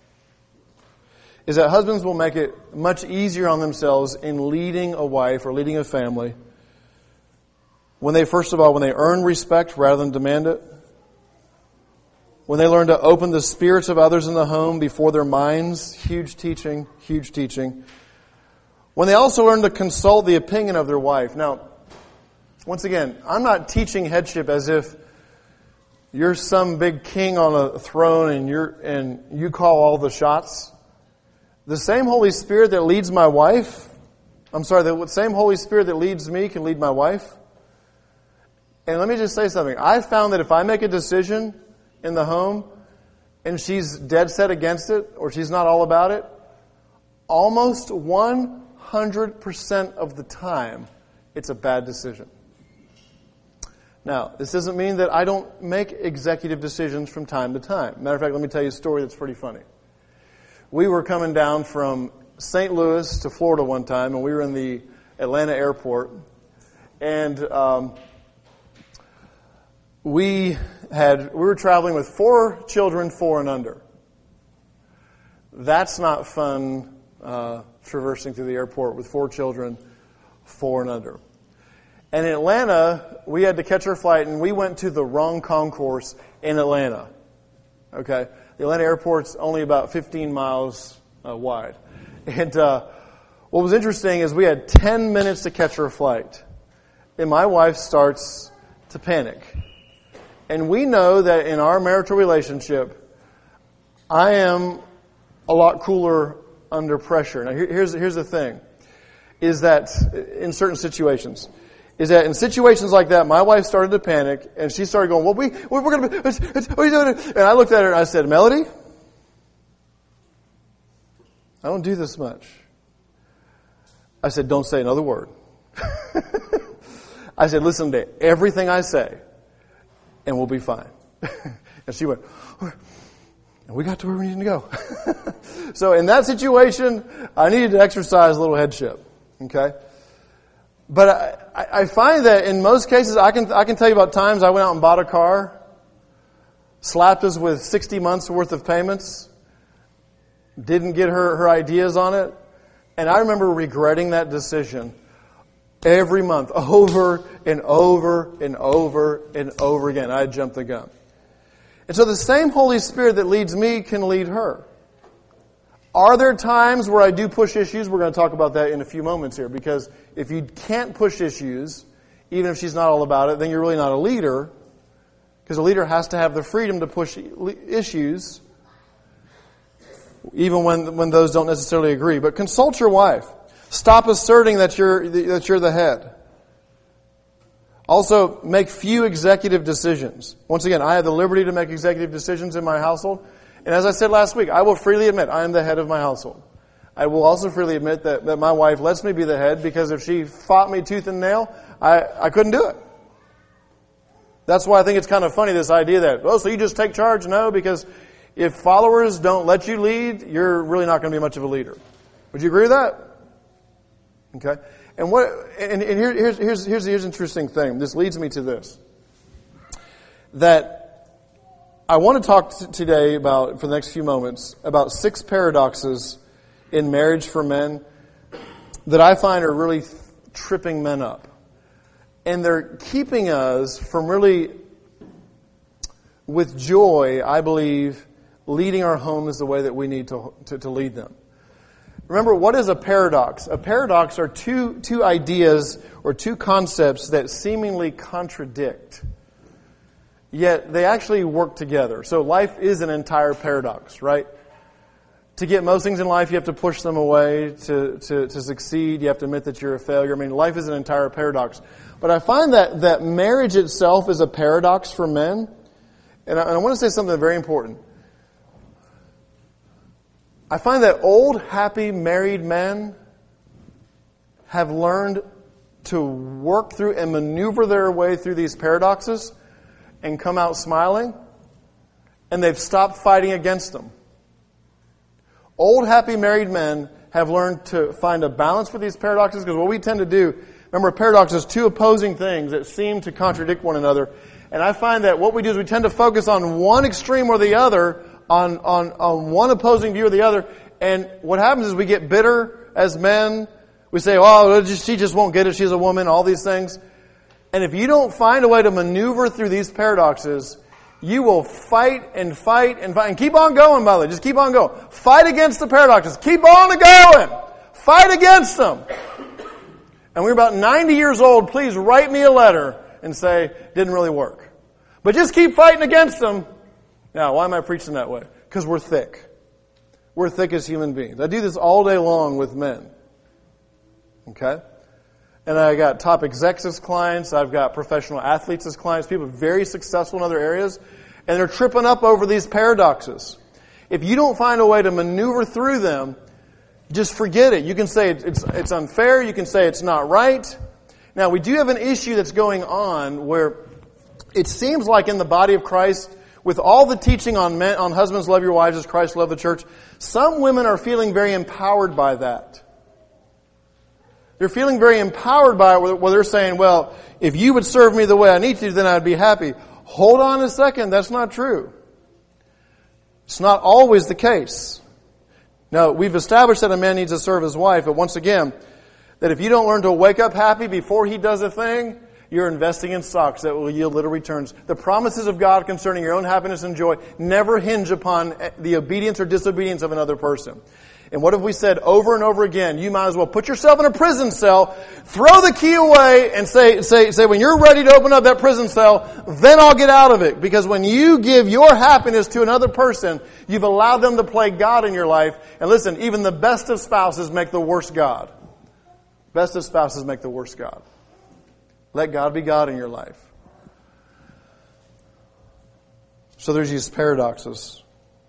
is that husbands will make it much easier on themselves in leading a wife or leading a family when they, first of all, when they earn respect rather than demand it, when they learn to open the spirits of others in the home before their minds, huge teaching, huge teaching. When they also learn to consult the opinion of their wife. Now, once again, I'm not teaching headship as if you're some big king on a throne and you're and you call all the shots. The same Holy Spirit that leads my wife, I'm sorry, the same Holy Spirit that leads me can lead my wife. And let me just say something. I found that if I make a decision in the home and she's dead set against it or she's not all about it, almost one hundred percent of the time it's a bad decision. Now, this doesn't mean that I don't make executive decisions from time to time. Matter of fact, let me tell you a story that's pretty funny. We were coming down from Saint Louis to Florida one time, and we were in the Atlanta airport. And um, we had we were traveling with four children, four and under. That's not fun, uh, traversing through the airport with four children, four and under. And in Atlanta, we had to catch our flight, and we went to the wrong concourse in Atlanta. Okay? The Atlanta airport's only about fifteen miles uh, wide. And uh, what was interesting is we had ten minutes to catch our flight. And my wife starts to panic. And we know that in our marital relationship, I am a lot cooler under pressure. Now, here, here's, here's the thing, is that in certain situations, is that in situations like that, my wife started to panic, and she started going, well, we, we're going to be, it's, it's, what are you doing? And I looked at her and I said, Melody, I don't do this much. I said, don't say another word. I said, listen to everything I say, and we'll be fine. And she went, and we got to where we needed to go. So in that situation, I needed to exercise a little headship. Okay? But I, I find that in most cases, I can I can tell you about times I went out and bought a car, slapped us with sixty months worth of payments, didn't get her, her ideas on it, and I remember regretting that decision every month, over and over and over and over again. I had jumped the gun. And so the same Holy Spirit that leads me can lead her. Are there times where I do push issues? We're going to talk about that in a few moments here, because if you can't push issues, even if she's not all about it, then you're really not a leader, because a leader has to have the freedom to push issues, even when when those don't necessarily agree. But consult your wife. Stop asserting that you're that you're the head. Also, make few executive decisions. Once again, I have the liberty to make executive decisions in my household. And as I said last week, I will freely admit I am the head of my household. I will also freely admit that, that my wife lets me be the head, because if she fought me tooth and nail, I, I couldn't do it. That's why I think it's kind of funny, this idea that, oh, so you just take charge? No, because if followers don't let you lead, you're really not going to be much of a leader. Would you agree with that? Okay. And what? And, and here, here's here's here's here's an interesting thing. This leads me to this. That I want to talk t- today about, for the next few moments, about six paradoxes in marriage for men that I find are really th- tripping men up. And they're keeping us from really, with joy, I believe, leading our homes the way that we need to, to, to lead them. Remember, what is a paradox? A paradox are two, two ideas or two concepts that seemingly contradict, yet they actually work together. So life is an entire paradox, right? To get most things in life, you have to push them away. To, to, to succeed, you have to admit that you're a failure. I mean, life is an entire paradox. But I find that, that marriage itself is a paradox for men. And I, and I want to say something very important. I find that old, happy, married men have learned to work through and maneuver their way through these paradoxes and come out smiling, and they've stopped fighting against them. Old, happy, married men have learned to find a balance with these paradoxes, because what we tend to do, remember, a paradox is two opposing things that seem to contradict one another, and I find that what we do is we tend to focus on one extreme or the other, on, on, on one opposing view or the other, and what happens is we get bitter as men. We say, oh, she just won't get it, she's a woman, all these things. And if you don't find a way to maneuver through these paradoxes, you will fight and fight and fight. And keep on going, by the way. Just keep on going. Fight against the paradoxes. Keep on going. Fight against them. And we're about ninety years old. Please write me a letter and say, didn't really work. But just keep fighting against them. Now, why am I preaching that way? Because we're thick. We're thick as human beings. I do this all day long with men. Okay? And I got top execs as clients. I've got professional athletes as clients. People very successful in other areas. And they're tripping up over these paradoxes. If you don't find a way to maneuver through them, just forget it. You can say it's it's unfair. You can say it's not right. Now, we do have an issue that's going on where it seems like in the body of Christ, with all the teaching on men, on husbands love your wives as Christ loved the church, some women are feeling very empowered by that. They're feeling very empowered by it, where they're saying, well, if you would serve me the way I need to, then I'd be happy. Hold on a second, that's not true. It's not always the case. Now, we've established that a man needs to serve his wife, but once again, that if you don't learn to wake up happy before he does a thing, you're investing in stocks that will yield little returns. The promises of God concerning your own happiness and joy never hinge upon the obedience or disobedience of another person. And what have we said over and over again? You might as well put yourself in a prison cell, throw the key away, and say, say, say, when you're ready to open up that prison cell, then I'll get out of it. Because when you give your happiness to another person, you've allowed them to play God in your life. And listen, even the best of spouses make the worst God. Best of spouses make the worst God. Let God be God in your life. So there's these paradoxes.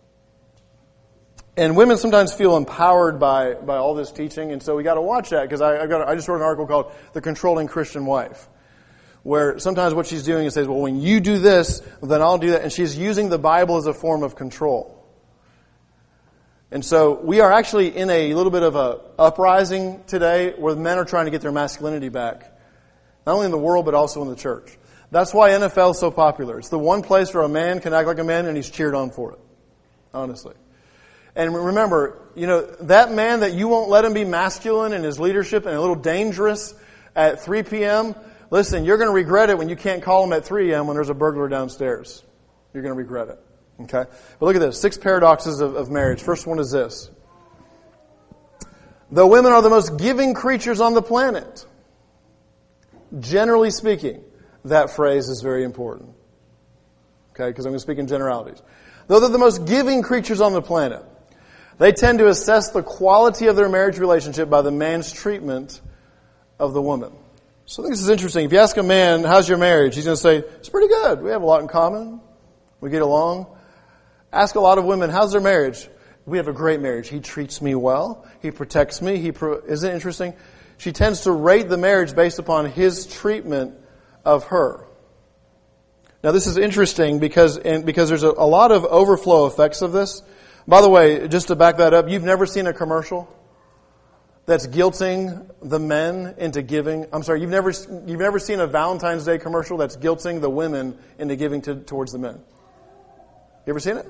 And women sometimes feel empowered by, by all this teaching, and so we got to watch that, because I, I, got, I just wrote an article called "The Controlling Christian Wife," where sometimes what she's doing is says, well, when you do this, then I'll do that, and she's using the Bible as a form of control. And so we are actually in a little bit of a uprising today where men are trying to get their masculinity back, not only in the world but also in the church. That's why N F L is so popular. It's the one place where a man can act like a man and he's cheered on for it, honestly. And remember, you know, that man that you won't let him be masculine in his leadership and a little dangerous at three p.m., listen, you're going to regret it when you can't call him at three a.m. when there's a burglar downstairs. You're going to regret it. Okay? But look at this. Six paradoxes of, of marriage. First one is this. Though women are the most giving creatures on the planet, generally speaking, that phrase is very important. Okay? Because I'm going to speak in generalities. Though they're the most giving creatures on the planet, they tend to assess the quality of their marriage relationship by the man's treatment of the woman. So I think this is interesting. If you ask a man, how's your marriage? He's going to say, it's pretty good. We have a lot in common. We get along. Ask a lot of women, how's their marriage? We have a great marriage. He treats me well. He protects me. He pro- Isn't it interesting? She tends to rate the marriage based upon his treatment of her. Now this is interesting because, and because there's a, a lot of overflow effects of this. By the way, just to back that up, you've never seen a commercial that's guilting the men into giving. I'm sorry, you've never you've never seen a Valentine's Day commercial that's guilting the women into giving to, towards the men. You ever seen it?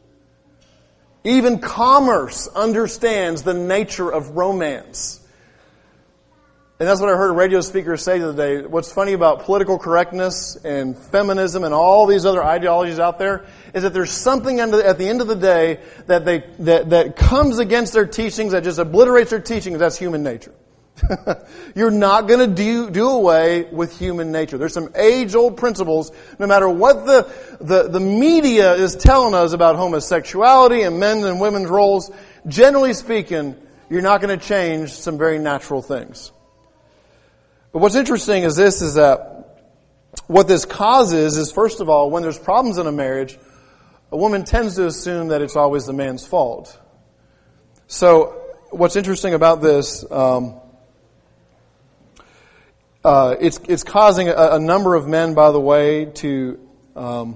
Even commerce understands the nature of romance. And that's what I heard a radio speaker say the other day. What's funny about political correctness and feminism and all these other ideologies out there is that there's something under, at the end of the day that they that, that comes against their teachings, that just obliterates their teachings. That's human nature. You're not going to do, do away with human nature. There's some age-old principles, no matter what the, the, the media is telling us about homosexuality and men and women's roles. Generally speaking, you're not going to change some very natural things. But what's interesting is this, is that what this causes is, first of all, when there's problems in a marriage, a woman tends to assume that it's always the man's fault. So what's interesting about this, um, uh, it's it's causing a, a number of men, by the way, to um,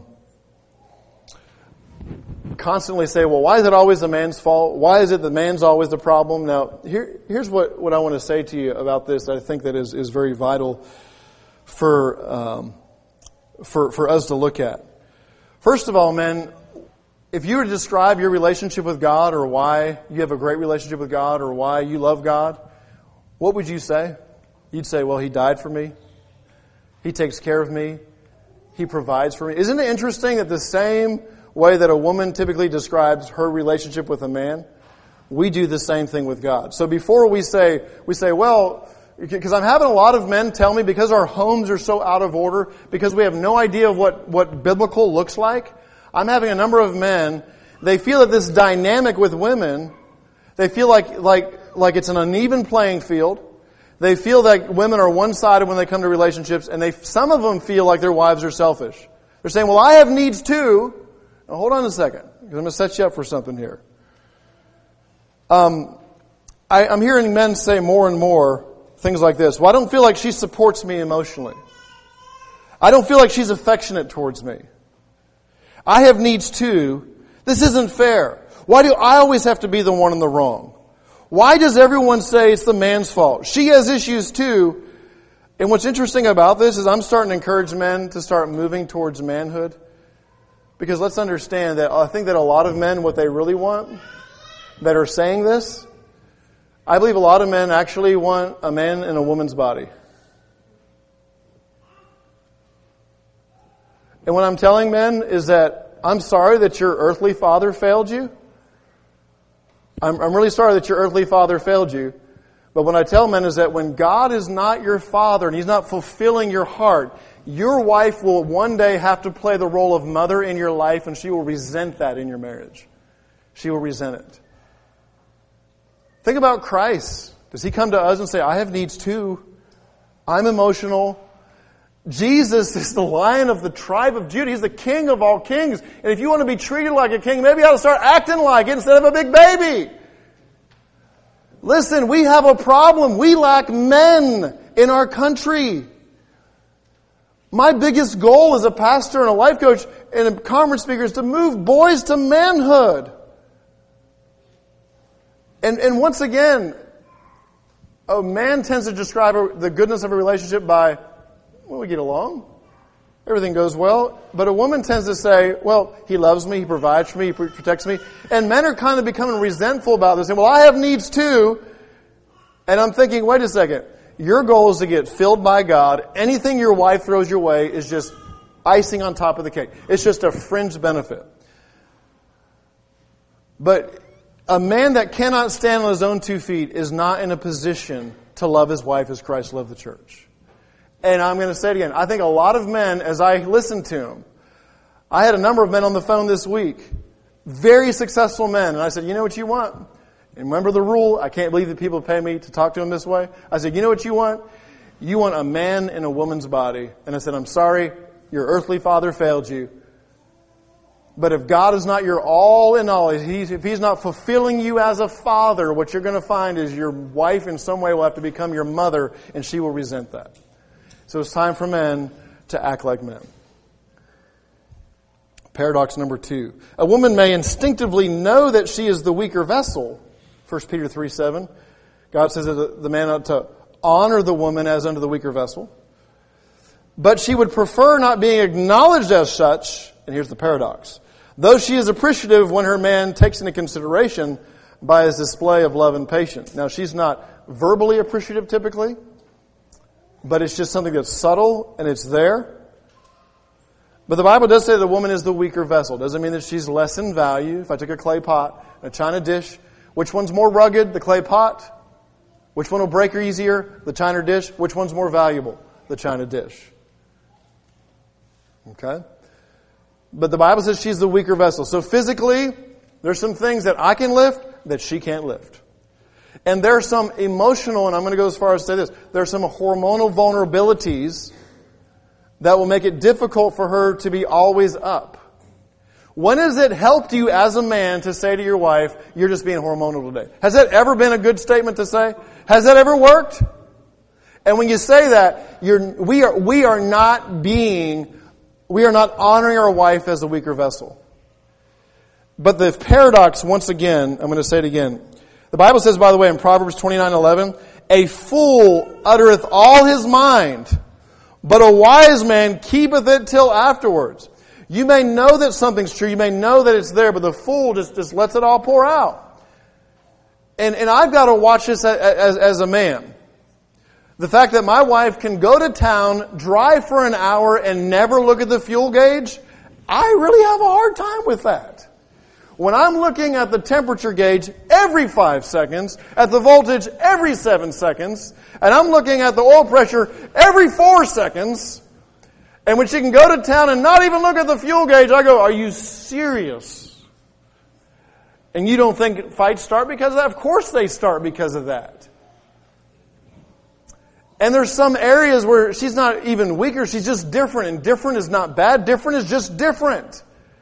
constantly say, well, why is it always the man's fault? Why is it the man's always the problem? Now, here, here's what, what I want to say to you about this that I think that is, is very vital for, um, for, for us to look at. First of all, men, if you were to describe your relationship with God or why you have a great relationship with God or why you love God, what would you say? You'd say, well, He died for me. He takes care of me. He provides for me. Isn't it interesting that the same way that a woman typically describes her relationship with a man, we do the same thing with God. So before we say, we say, well, because I'm having a lot of men tell me, because our homes are so out of order, because we have no idea of what, what biblical looks like, I'm having a number of men, they feel that this dynamic with women, they feel like, like, like it's an uneven playing field. They feel that women are one-sided when they come to relationships, and they, some of them feel like their wives are selfish. They're saying, well, I have needs too. Now, hold on a second, because I'm going to set you up for something here. Um, I, I'm hearing men say more and more things like this. Well, I don't feel like she supports me emotionally. I don't feel like she's affectionate towards me. I have needs too. This isn't fair. Why do I always have to be the one in the wrong? Why does everyone say it's the man's fault? She has issues too. And what's interesting about this is I'm starting to encourage men to start moving towards manhood. Because let's understand that I think that a lot of men, what they really want, that are saying this, I believe a lot of men actually want a man in a woman's body. And what I'm telling men is that I'm sorry that your earthly father failed you. I'm, I'm really sorry that your earthly father failed you. But what I tell men is that when God is not your father and He's not fulfilling your heart, your wife will one day have to play the role of mother in your life, and she will resent that in your marriage. She will resent it. Think about Christ. Does He come to us and say, I have needs too? I'm emotional. Jesus is the Lion of the tribe of Judah. He's the King of all kings. And if you want to be treated like a king, maybe you ought to start acting like it instead of a big baby. Listen, we have a problem. We lack men in our country. My biggest goal as a pastor and a life coach and a conference speaker is to move boys to manhood. And, and once again, a man tends to describe the goodness of a relationship by, well, we get along. Everything goes well. But a woman tends to say, well, he loves me, he provides for me, he protects me. And men are kind of becoming resentful about this. Saying, well, I have needs too. And I'm thinking, wait a second. Your goal is to get filled by God. Anything your wife throws your way is just icing on top of the cake. It's just a fringe benefit. But a man that cannot stand on his own two feet is not in a position to love his wife as Christ loved the church. And I'm going to say it again. I think a lot of men, as I listen to them, I had a number of men on the phone this week, very successful men, and I said, you know what you want? And remember the rule, I can't believe that people pay me to talk to them this way. I said, you know what you want? You want a man in a woman's body. And I said, I'm sorry, your earthly father failed you. But if God is not your all in all, if He's not fulfilling you as a father, what you're going to find is your wife in some way will have to become your mother, and she will resent that. So it's time for men to act like men. Paradox number two. A woman may instinctively know that she is the weaker vessel. First Peter three seven. God says that the man ought to honor the woman as unto the weaker vessel. But she would prefer not being acknowledged as such. And here's the paradox. Though she is appreciative when her man takes into consideration by his display of love and patience. Now, she's not verbally appreciative typically, but it's just something that's subtle and it's there. But the Bible does say the woman is the weaker vessel. Doesn't mean that she's less in value. If I took a clay pot and a china dish, which one's more rugged, the clay pot? Which one will break her easier, the china dish? Which one's more valuable, the china dish? Okay? But the Bible says she's the weaker vessel. So physically, there's some things that I can lift that she can't lift. And there are some emotional, and I'm going to go as far as to say this, there are some hormonal vulnerabilities that will make it difficult for her to be always up. When has it helped you as a man to say to your wife, you're just being hormonal today? Has that ever been a good statement to say? Has that ever worked? And when you say that, you're, we are, we are not being, we are not honoring our wife as a weaker vessel. But the paradox, once again, I'm going to say it again. The Bible says, by the way, in Proverbs twenty-nine eleven, a fool uttereth all his mind, but a wise man keepeth it till afterwards. You may know that something's true. You may know that it's there, but the fool just, just lets it all pour out. And, and I've got to watch this as, as, as a man. The fact that my wife can go to town, drive for an hour, and never look at the fuel gauge, I really have a hard time with that. When I'm looking at the temperature gauge every five seconds, at the voltage every seven seconds, and I'm looking at the oil pressure every four seconds, and when she can go to town and not even look at the fuel gauge, I go, are you serious? And you don't think fights start because of that? Of course they start because of that. And there's some areas where she's not even weaker, she's just different. And different is not bad, different is just different.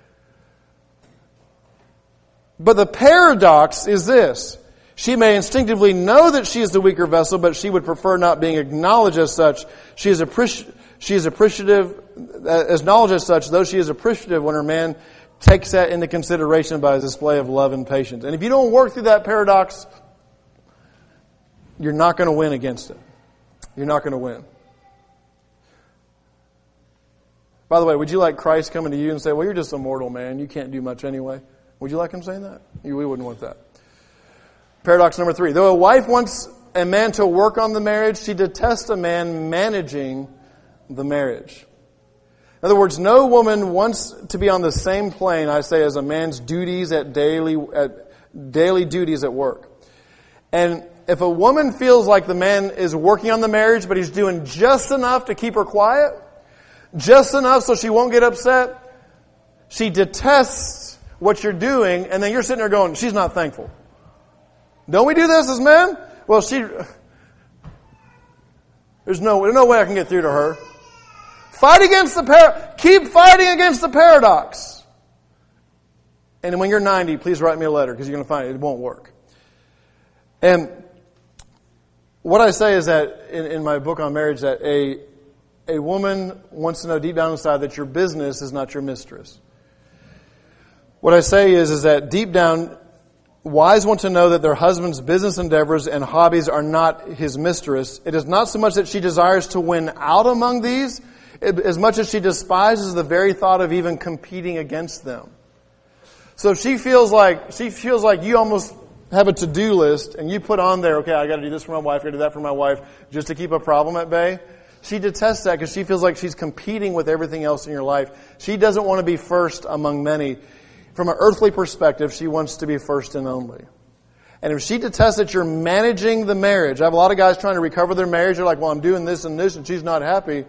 But the paradox is this. She may instinctively know that she is the weaker vessel, but she would prefer not being acknowledged as such. She is appreciative, she is appreciative, acknowledged as such, though she is appreciative when her man takes that into consideration by his display of love and patience. And if you don't work through that paradox, you're not going to win against it. You're not going to win. By the way, would you like Christ coming to you and say, well, you're just a mortal man. You can't do much anyway. Would you like him saying that? We wouldn't want that. Paradox number three. Though a wife wants a man to work on the marriage, she detests a man managing the marriage. In other words, no woman wants to be on the same plane, I say, as a man's duties at daily, at daily duties at work. And if a woman feels like the man is working on the marriage, but he's doing just enough to keep her quiet, just enough so she won't get upset, she detests what you're doing, and then you're sitting there going, she's not thankful. Don't we do this as men? Well, she... There's no, there's no way I can get through to her. Fight against the par- keep fighting against the paradox. And when you're ninety, please write me a letter because you're going to find it, it won't work. And what I say is that in, in my book on marriage, that a a woman wants to know deep down inside that your business is not your mistress. What I say is is that deep down, wives want to know that their husband's business endeavors and hobbies are not his mistress. It is not so much that she desires to win out among these, as much as she despises the very thought of even competing against them. So if she feels like she feels like you almost have a to-do list and you put on there, okay, I got to do this for my wife, I got to do that for my wife, just to keep a problem at bay. She detests that because she feels like she's competing with everything else in your life. She doesn't want to be first among many. From an earthly perspective, she wants to be first and only. And if she detests that you're managing the marriage, I have a lot of guys trying to recover their marriage. They're like, well, I'm doing this and this, and she's not happy.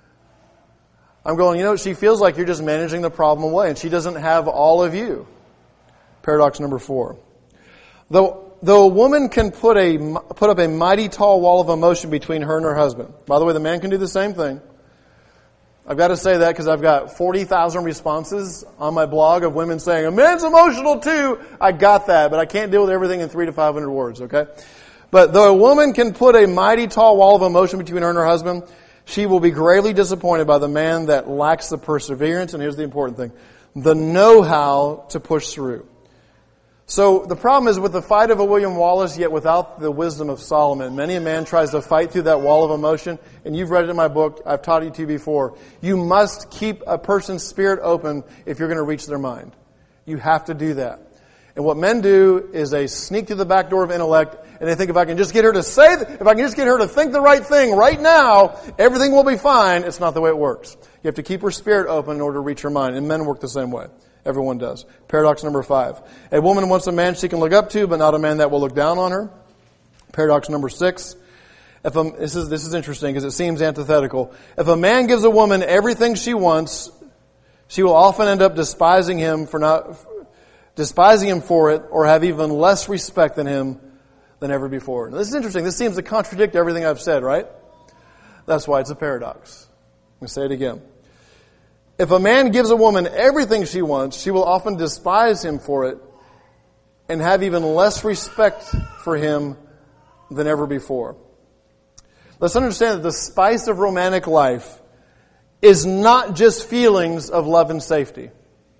I'm going, you know, she feels like you're just managing the problem away, and she doesn't have all of you. Paradox number four. Though, though a woman can put a put up a mighty tall wall of emotion between her and her husband. By the way, the man can do the same thing. I've got to say that because I've got forty thousand responses on my blog of women saying, a man's emotional too. I got that, but I can't deal with everything in three to five hundred words, okay? But though a woman can put a mighty tall wall of emotion between her and her husband, she will be gravely disappointed by the man that lacks the perseverance, and here's the important thing, the know-how to push through. So the problem is with the fight of a William Wallace, yet without the wisdom of Solomon. Many a man tries to fight through that wall of emotion, and you've read it in my book, I've taught it to you before. You must keep a person's spirit open if you're going to reach their mind. You have to do that. And what men do is they sneak through the back door of intellect, and they think if I can just get her to say, if I can just get her to think the right thing right now, everything will be fine. It's not the way it works. You have to keep her spirit open in order to reach her mind, and men work the same way. Everyone does. Paradox number five. A woman wants a man she can look up to, but not a man that will look down on her. Paradox number six. If a, this is this is interesting because it seems antithetical. If a man gives a woman everything she wants, she will often end up despising him for not despising him for it, or have even less respect than him than ever before. Now, this is interesting. This seems to contradict everything I've said, right? That's why it's a paradox. I'm going to say it again. If a man gives a woman everything she wants, she will often despise him for it and have even less respect for him than ever before. Let's understand that the spice of romantic life is not just feelings of love and safety.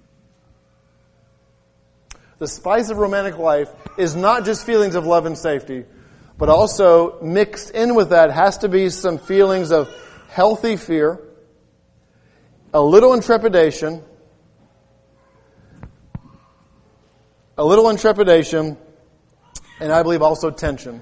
The spice of romantic life is not just feelings of love and safety, but also mixed in with that has to be some feelings of healthy fear, a little intrepidation, a little intrepidation, and I believe also tension.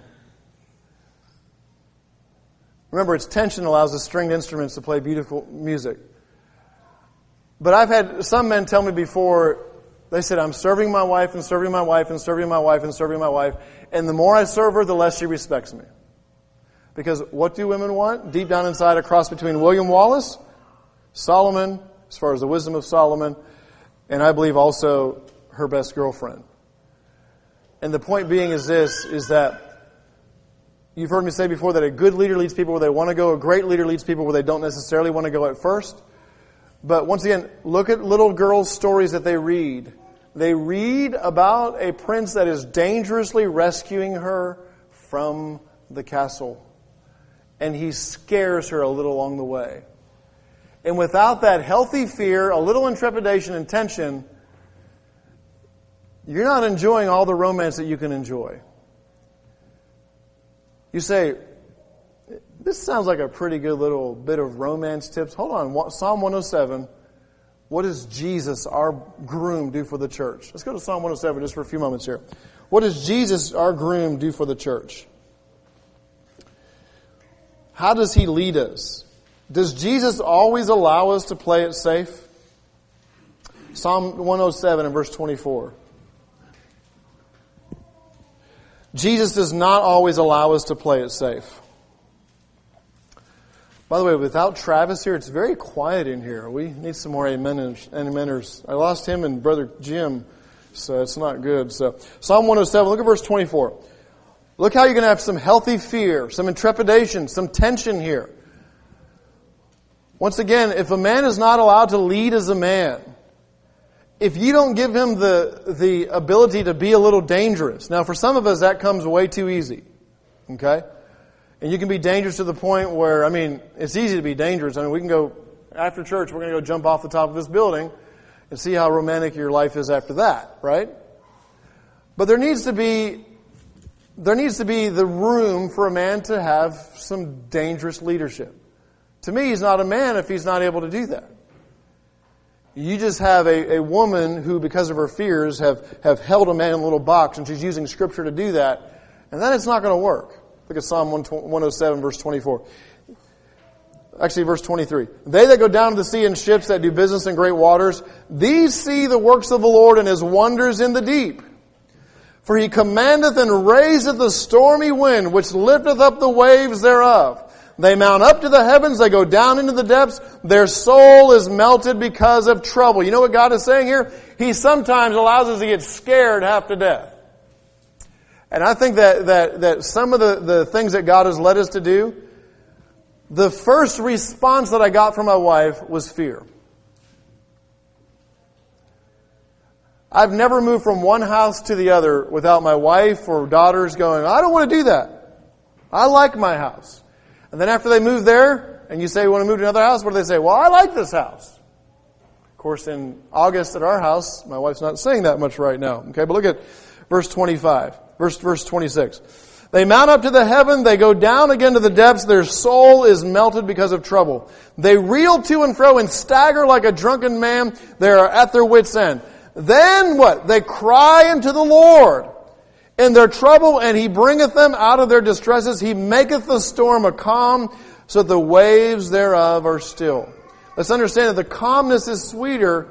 Remember, it's tension that allows the stringed instruments to play beautiful music. But I've had some men tell me before, they said, I'm serving my wife and serving my wife and serving my wife and serving my wife, and the more I serve her, the less she respects me. Because what do women want? Deep down inside, a cross between William Wallace, Solomon, as far as the wisdom of Solomon, and I believe also her best girlfriend. And the point being is this, is that you've heard me say before that a good leader leads people where they want to go, a great leader leads people where they don't necessarily want to go at first. But once again, look at little girls' stories that they read. They read about a prince that is dangerously rescuing her from the castle. And he scares her a little along the way. And without that healthy fear, a little intrepidation and tension, you're not enjoying all the romance that you can enjoy. You say, this sounds like a pretty good little bit of romance tips. Hold on, Psalm one oh seven. What does Jesus, our groom, do for the church? Let's go to Psalm one oh seven just for a few moments here. What does Jesus, our groom, do for the church? How does he lead us? Does Jesus always allow us to play it safe? Psalm one oh seven and verse twenty-four. Jesus does not always allow us to play it safe. By the way, without Travis here, it's very quiet in here. We need some more ameners. ameners. I lost him and Brother Jim, so it's not good. So Psalm one oh seven, look at verse twenty-four. Look how you're going to have some healthy fear, some intrepidation, some tension here. Once again, if a man is not allowed to lead as a man, if you don't give him the, the ability to be a little dangerous. Now, for some of us, that comes way too easy. Okay? And you can be dangerous to the point where, I mean, it's easy to be dangerous. I mean, we can go, after church, we're going to go jump off the top of this building and see how romantic your life is after that, right? But there needs to be, there needs to be the room for a man to have some dangerous leadership. To me, he's not a man if he's not able to do that. You just have a, a woman who, because of her fears, have, have held a man in a little box, and she's using Scripture to do that, and then it's not going to work. Look at Psalm one oh seven, verse twenty-four. Actually, verse twenty-three. They that go down to the sea in ships that do business in great waters, these see the works of the Lord and His wonders in the deep. For He commandeth and raiseth the stormy wind, which lifteth up the waves thereof. They mount up to the heavens, they go down into the depths, their soul is melted because of trouble. You know what God is saying here? He sometimes allows us to get scared half to death. And I think that, that, that some of the, the things that God has led us to do, the first response that I got from my wife was fear. I've never moved from one house to the other without my wife or daughters going, I don't want to do that. I like my house. And then after they move there, and you say you want to move to another house, what do they say? Well, I like this house. Of course, in August at our house, my wife's not saying that much right now. Okay, but look at verse twenty-five, verse, verse twenty-six. They mount up to the heaven, they go down again to the depths, their soul is melted because of trouble. They reel to and fro and stagger like a drunken man, they are at their wits' end. Then what? They cry unto the Lord in their trouble, and He bringeth them out of their distresses. He maketh the storm a calm, so that the waves thereof are still. Let's understand that the calmness is sweeter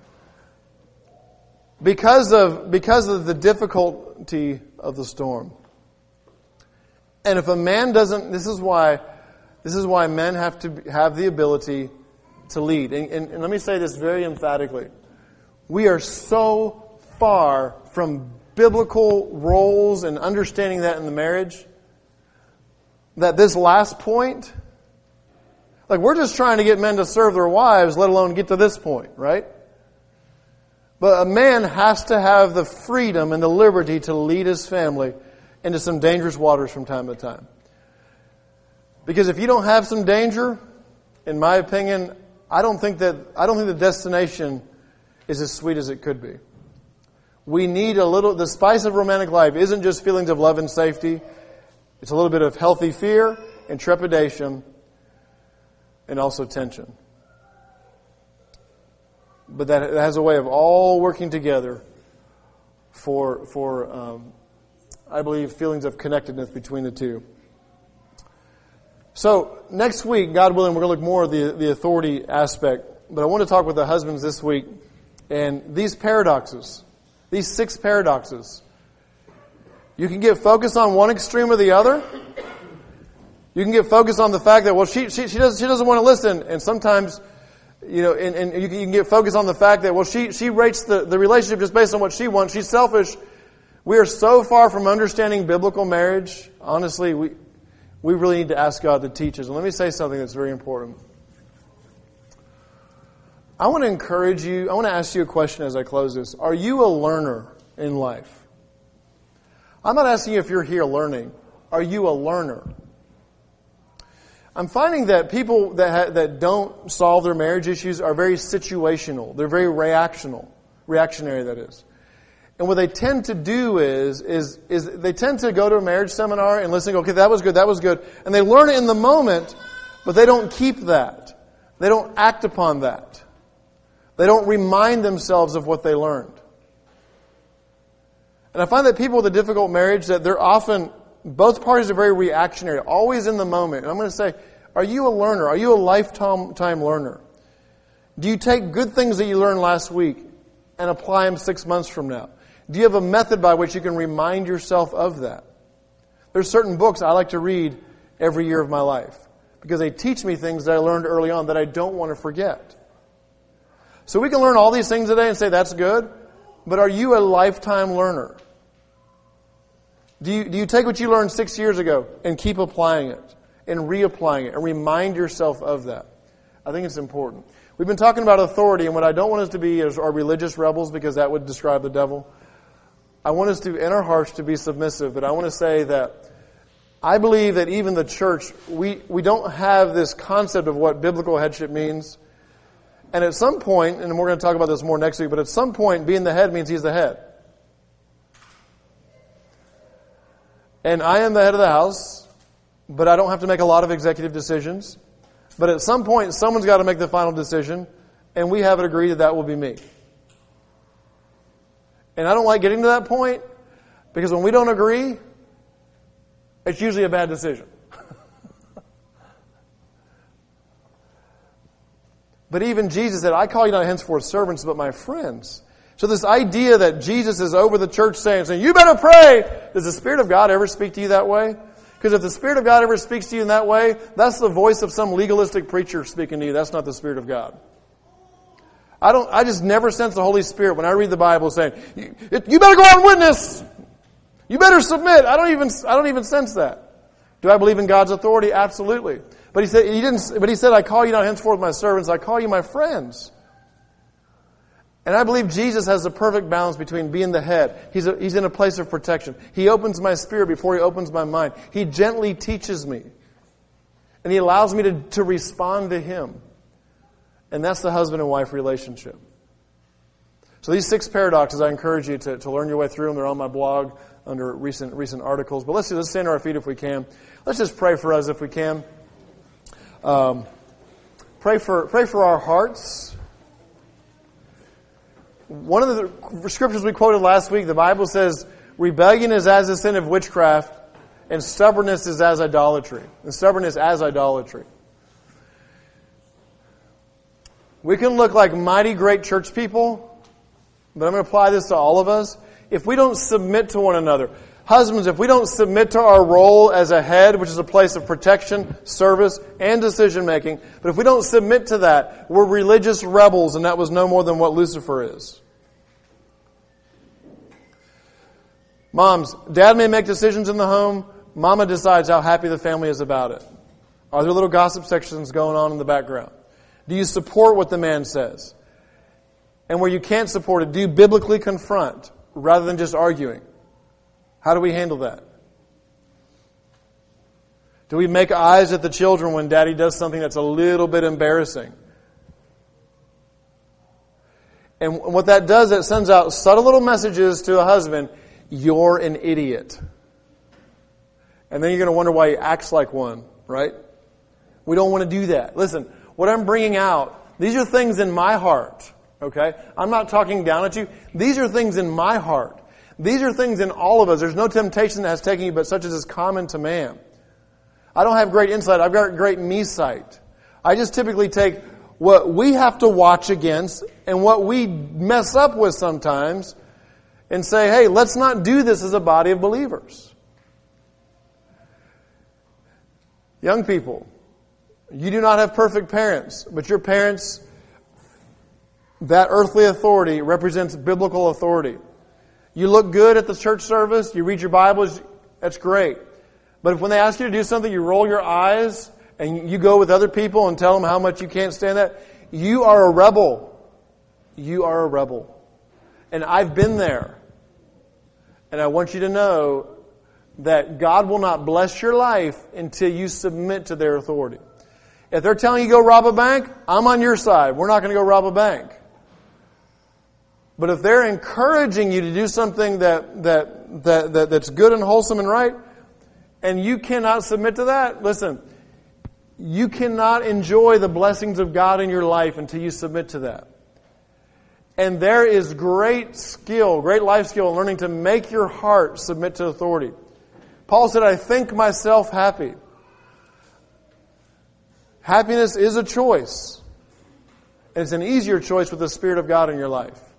because of, because of the difficulty of the storm. And if a man doesn't, this is why, this is why men have to have the ability to lead. And, and, and let me say this very emphatically. We are so far from biblical roles and understanding that in the marriage, that this last point, like we're just trying to get men to serve their wives, let alone get to this point, right? But a man has to have the freedom and the liberty to lead his family into some dangerous waters from time to time. Because if you don't have some danger, in my opinion, I don't think that I don't think the destination is as sweet as it could be. We need a little, the spice of romantic life isn't just feelings of love and safety. It's a little bit of healthy fear and trepidation and also tension. But that has a way of all working together for, for um, I believe, feelings of connectedness between the two. So, next week, God willing, we're going to look more at the, the authority aspect. But I want to talk with the husbands this week. And these paradoxes, these six paradoxes, you can get focused on one extreme or the other. You can get focused on the fact that, well, she she, she doesn't she doesn't want to listen, and sometimes, you know, and, and you, can, you can get focused on the fact that, well, she she rates the, the relationship just based on what she wants. She's selfish. We are so far from understanding biblical marriage. Honestly, we we really need to ask God to teach us. And let me say something that's very important. I want to encourage you, I want to ask you a question as I close this. Are you a learner in life? I'm not asking you if you're here learning. Are you a learner? I'm finding that people that ha- that don't solve their marriage issues are very situational. They're very reactional, reactionary, that is. And what they tend to do is, is, is they tend to go to a marriage seminar and listen, okay, that was good, that was good. And they learn it in the moment, but they don't keep that. They don't act upon that. They don't remind themselves of what they learned. And I find that people with a difficult marriage, that they're often, both parties are very reactionary, always in the moment. And I'm going to say, Are you a learner? Are you a lifetime time learner? Do you take good things that you learned last week and apply them six months from now? Do you have a method by which you can remind yourself of that? There's certain books I like to read every year of my life because they teach me things that I learned early on that I don't want to forget. So we can learn all these things today and say that's good, but are you a lifetime learner? Do you, do you take what you learned six years ago and keep applying it and reapplying it and remind yourself of that? I think it's important. We've been talking about authority, and what I don't want us to be is our religious rebels because that would describe the devil. I want us to, in our hearts, to be submissive, but I want to say that I believe that even the church, we, we don't have this concept of what biblical headship means. And at some point, and we're going to talk about this more next week, but at some point, being the head means he's the head. And I am the head of the house, but I don't have to make a lot of executive decisions. But at some point, someone's got to make the final decision, and we have it agreed that that will be me. And I don't like getting to that point, because when we don't agree, it's usually a bad decision. But even Jesus said, I call you not henceforth servants, but my friends. So this idea that Jesus is over the church saying, saying, you better pray. Does the Spirit of God ever speak to you that way? Because if the Spirit of God ever speaks to you in that way, that's the voice of some legalistic preacher speaking to you. That's not the Spirit of God. I don't. I just never sense the Holy Spirit when I read the Bible saying, you, you better go out and witness. You better submit. I don't even, I don't even sense that. Do I believe in God's authority? Absolutely. But he said, he didn't, but he said, I call you not henceforth my servants, I call you my friends. And I believe Jesus has the perfect balance between being the head. He's, a, he's in a place of protection. He opens my spirit before he opens my mind. He gently teaches me. And he allows me to, to respond to him. And that's the husband and wife relationship. So these six paradoxes, I encourage you to, to learn your way through them. They're on my blog under recent recent articles. But let's, let's stand on our feet if we can. Let's just pray for us if we can. Um, pray for pray for our hearts. One of the scriptures we quoted last week, the Bible says, rebellion is as the sin of witchcraft, and stubbornness is as idolatry. And stubbornness as idolatry. We can look like mighty great church people, but I'm going to apply this to all of us. If we don't submit to one another, husbands, if we don't submit to our role as a head, which is a place of protection, service, and decision making, but if we don't submit to that, we're religious rebels, and that was no more than what Lucifer is. Moms, dad may make decisions in the home. Mama decides how happy the family is about it. Are there little gossip sections going on in the background? Do you support what the man says? And where you can't support it, do you biblically confront rather than just arguing? How do we handle that? Do we make eyes at the children when daddy does something that's a little bit embarrassing? And what that does, it sends out subtle little messages to a husband. You're an idiot. And then you're going to wonder why he acts like one, right? We don't want to do that. Listen, what I'm bringing out, these are things in my heart, okay? I'm not talking down at you. These are things in my heart. These are things in all of us. There's no temptation that has taken you, but such as is common to man. I don't have great insight. I've got great me sight. I just typically take what we have to watch against and what we mess up with sometimes and say, hey, let's not do this as a body of believers. Young people, you do not have perfect parents, but your parents, that earthly authority represents biblical authority. You look good at the church service, you read your Bibles, that's great. But if when they ask you to do something, you roll your eyes and you go with other people and tell them how much you can't stand that, you are a rebel. You are a rebel. And I've been there. And I want you to know that God will not bless your life until you submit to their authority. If they're telling you to go rob a bank, I'm on your side. We're not going to go rob a bank. But if they're encouraging you to do something that, that, that, that that's good and wholesome and right, and you cannot submit to that, listen, you cannot enjoy the blessings of God in your life until you submit to that. And there is great skill, great life skill in learning to make your heart submit to authority. Paul said, I think myself happy. Happiness is a choice. And it's an easier choice with the Spirit of God in your life.